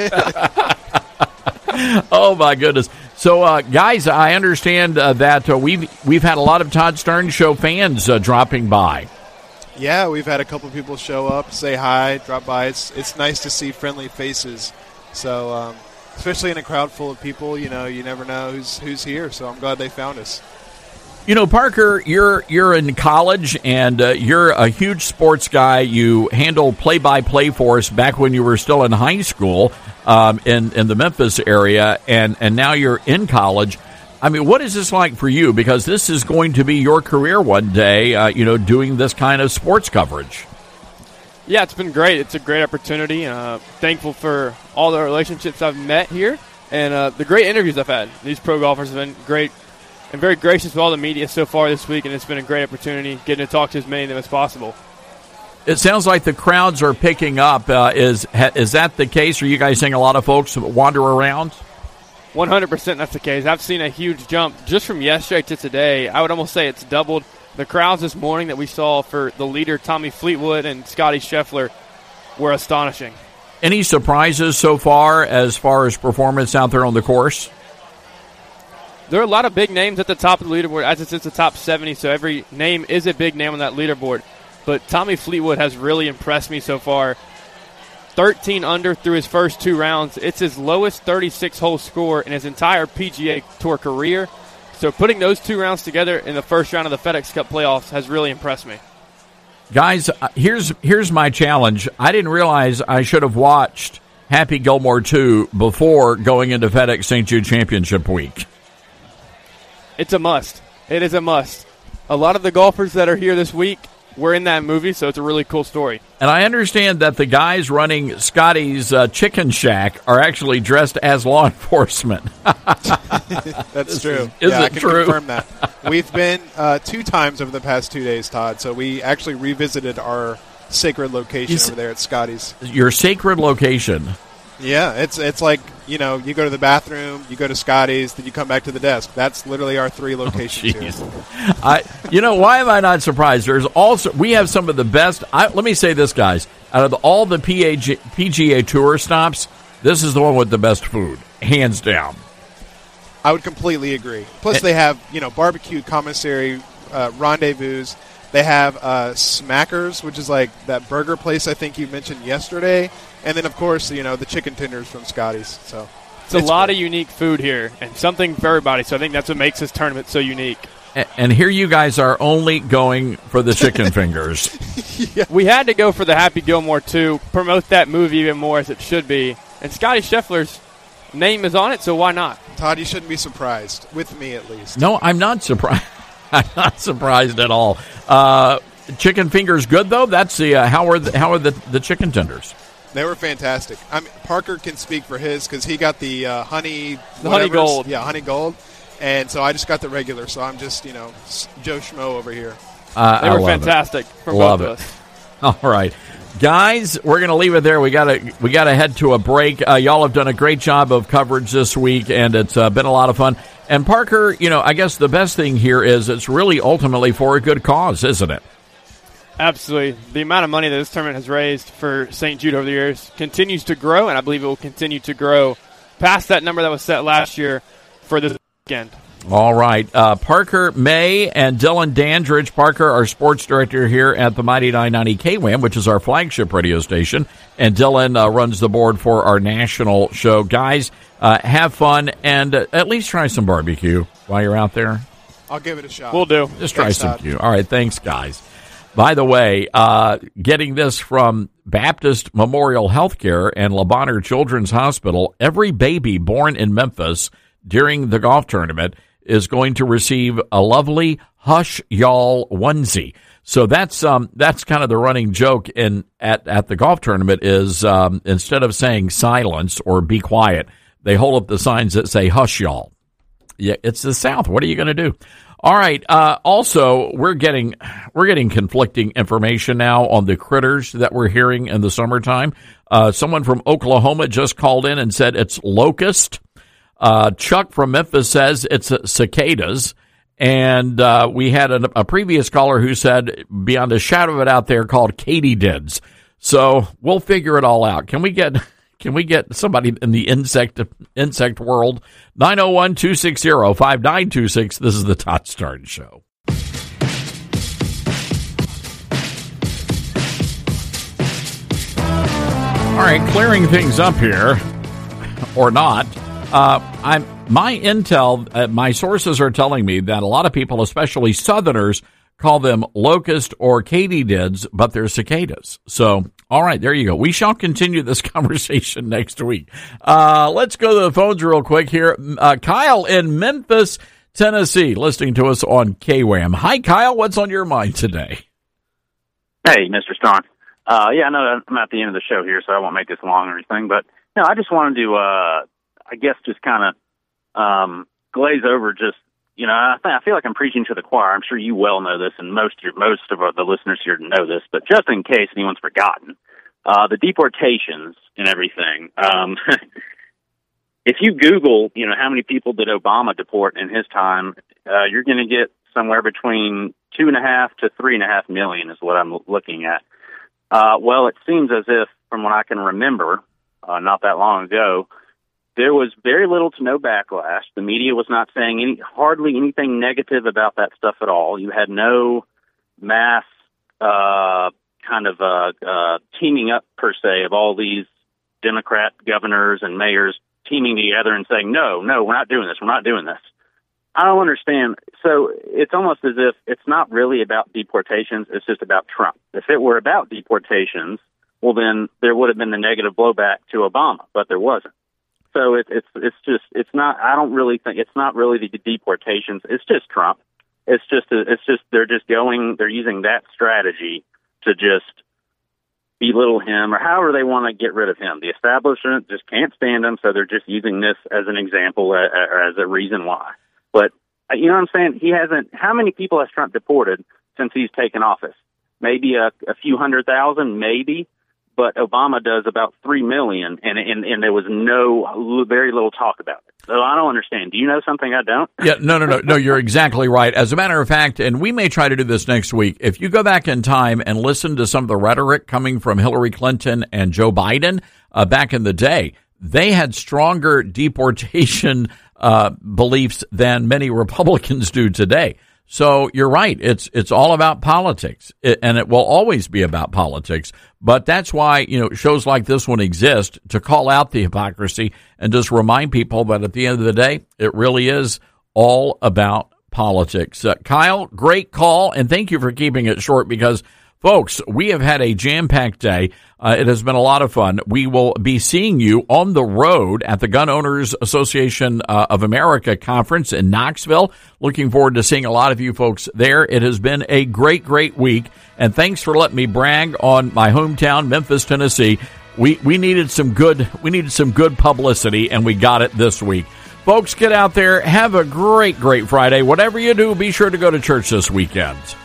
Oh, my goodness. So, uh, guys, I understand uh, that uh, we've we've had a lot of Todd Stern Show fans uh, dropping by. Yeah, we've had a couple people show up, say hi, drop by. It's it's nice to see friendly faces. So, um, especially in a crowd full of people, you know, you never know who's who's here. So I'm glad they found us. You know, Parker, you're you're in college, and uh, you're a huge sports guy. You handled play-by-play for us back when you were still in high school um, in, in the Memphis area, and, and now you're in college. I mean, what is this like for you? Because this is going to be your career one day, uh, you know, doing this kind of sports coverage. Yeah, it's been great. It's a great opportunity. Uh, thankful for all the relationships I've met here and uh, the great interviews I've had. These pro golfers have been great and very gracious with all the media so far this week, and it's been a great opportunity getting to talk to as many of them as possible. It sounds like the crowds are picking up. Uh, is is that the case? Are you guys seeing a lot of folks wander around? one hundred percent that's the case. I've seen a huge jump just from yesterday to today. I would almost say it's doubled. The crowds this morning that we saw for the leader, Tommy Fleetwood, and Scotty Scheffler were astonishing. Any surprises so far as far as performance out there on the course? There are a lot of big names at the top of the leaderboard, as it's, it's the top seventy, so every name is a big name on that leaderboard. But Tommy Fleetwood has really impressed me so far. thirteen under through his first two rounds. It's his lowest thirty-six hole score in his entire P G A Tour career. So putting those two rounds together in the first round of the FedEx Cup playoffs has really impressed me. Guys, here's here's my challenge. I didn't realize I should have watched Happy Gilmore two before going into FedEx Saint Jude Championship Week. It's a must. It is a must. A lot of the golfers that are here this week were in that movie, so it's a really cool story. And I understand that the guys running Scotty's uh, Chicken Shack are actually dressed as law enforcement. That's true. Is yeah, it I can true? confirm that. We've been uh, two times over the past two days, Todd, so we actually revisited our sacred location You s- over there at Scotty's. Your sacred location. Yeah, it's it's like, you know, you go to the bathroom, you go to Scotty's, then you come back to the desk. That's literally our three locations Oh, here. I, you know, why am I not surprised? There's also we have some of the best. I, let me say this, guys. Out of the, all the P A G, P G A Tour stops, this is the one with the best food, hands down. I would completely agree. Plus, they have, you know, barbecue, commissary, uh, rendezvous. They have uh, Smackers, which is like that burger place I think you mentioned yesterday. And then, of course, you know, the chicken tenders from Scotty's. So It's a lot of unique food here and something for everybody, so I think that's what makes this tournament so unique. And, and here you guys are only going for the chicken fingers. Yeah. We had to go for the Happy Gilmore to promote that movie even more as it should be. And Scotty Scheffler's name is on it, so why not? Todd, you shouldn't be surprised, with me at least. No, I'm not surprised. I'm not surprised at all. Uh, chicken fingers good, though? That's the uh, how are the, how are the, the chicken tenders? They were fantastic. I mean, Parker can speak for his because he got the uh, honey, The honey whatever- gold. yeah, honey gold, and so I just got the regular. So I'm just, you know, Joe Schmo over here. Uh, They I were love fantastic it. from love both it. of us. All right, guys, we're going to leave it there. We got to we got to head to a break. Uh, y'all have done a great job of coverage this week, and it's uh, been a lot of fun. And Parker, you know, I guess the best thing here is it's really ultimately for a good cause, isn't it? Absolutely. The amount of money that this tournament has raised for Saint Jude over the years continues to grow, and I believe it will continue to grow past that number that was set last year for this weekend. All right. Uh, Parker May and Dylan Dandridge. Parker, our sports director here at the Mighty nine ninety K W A M, which is our flagship radio station. And Dylan uh, runs the board for our national show. Guys, uh, have fun and uh, at least try some barbecue while you're out there. I'll give it a shot. We'll do. Just try Thanks, some Todd. Q. All right. Thanks, guys. By the way, uh, getting this from Baptist Memorial Healthcare and Le Bonheur Children's Hospital, every baby born in Memphis during the golf tournament is going to receive a lovely Hush Y'all onesie. So that's um that's kind of the running joke in at, at the golf tournament is um, instead of saying silence or be quiet, they hold up the signs that say Hush Y'all. Yeah, it's the South. What are you going to do? All right. Uh, also, we're getting we're getting conflicting information now on the critters that we're hearing in the summertime. Uh, someone from Oklahoma just called in and said it's locust. Uh, Chuck from Memphis says it's uh, cicadas. And uh, we had a, a previous caller who said beyond a shadow of it out there called katydids. So we'll figure it all out. Can we get... Can we get somebody in the insect insect world? nine oh one, two six zero, five nine two six. This is the Todd Starnes Show. All right, clearing things up here, or not. Uh, I'm my intel, uh, my sources are telling me that a lot of people, especially Southerners, call them locust or katydids, but they're cicadas. So, all right, there you go. We shall continue this conversation next week. Uh, let's go to the phones real quick here. Uh, Kyle in Memphis, Tennessee, listening to us on K W A M. Hi, Kyle. What's on your mind today? Hey, Mister Strong. Uh, yeah, I know I'm at the end of the show here, so I won't make this long or anything. But no, I just wanted to, uh, I guess, just kind of um, glaze over just. You know, I, th- I feel like I'm preaching to the choir. I'm sure you well know this, and most of your, most of our, the listeners here know this. But just in case anyone's forgotten, uh, the deportations and everything. Um, if you Google, you know, how many people did Obama deport in his time, uh, you're going to get somewhere between two and a half to three and a half million is what I'm looking at. Uh, well, it seems as if, from what I can remember, uh, not that long ago, there was very little to no backlash. The media was not saying any, hardly anything negative about that stuff at all. You had no mass uh, kind of uh, uh, teaming up, per se, of all these Democrat governors and mayors teaming together and saying, no, no, we're not doing this, we're not doing this. I don't understand. So it's almost as if it's not really about deportations, it's just about Trump. If it were about deportations, well, then there would have been the negative blowback to Obama, but there wasn't. So it, it's it's just it's not. I don't really think it's not really the deportations. It's just Trump. It's just a, it's just they're just going. They're using that strategy to just belittle him, or however they want to get rid of him. The establishment just can't stand him, so they're just using this as an example or as a reason why. But you know what I'm saying? He hasn't. How many people has Trump deported since he's taken office? Maybe a, a few hundred thousand, maybe. But Obama does about three million, and, and and there was no, very little talk about it. So I don't understand. Do you know something I don't? Yeah, no, no, no, no, you're exactly right. As a matter of fact, and we may try to do this next week, if you go back in time and listen to some of the rhetoric coming from Hillary Clinton and Joe Biden uh, back in the day, they had stronger deportation uh, beliefs than many Republicans do today. So you're right. It's it's all about politics, it, and it will always be about politics. But that's why, you know, shows like this one exist, to call out the hypocrisy and just remind people that at the end of the day, it really is all about politics. Uh, Kyle, great call, and thank you for keeping it short because, folks, we have had a jam-packed day. Uh, it has been a lot of fun. We will be seeing you on the road at the Gun Owners Association uh, of America conference in Knoxville. Looking forward to seeing a lot of you folks there. It has been a great, great week, and thanks for letting me brag on my hometown, Memphis, Tennessee. We we needed some good we needed some good publicity, and we got it this week. Folks, get out there. Have a great, great Friday. Whatever you do, be sure to go to church this weekend.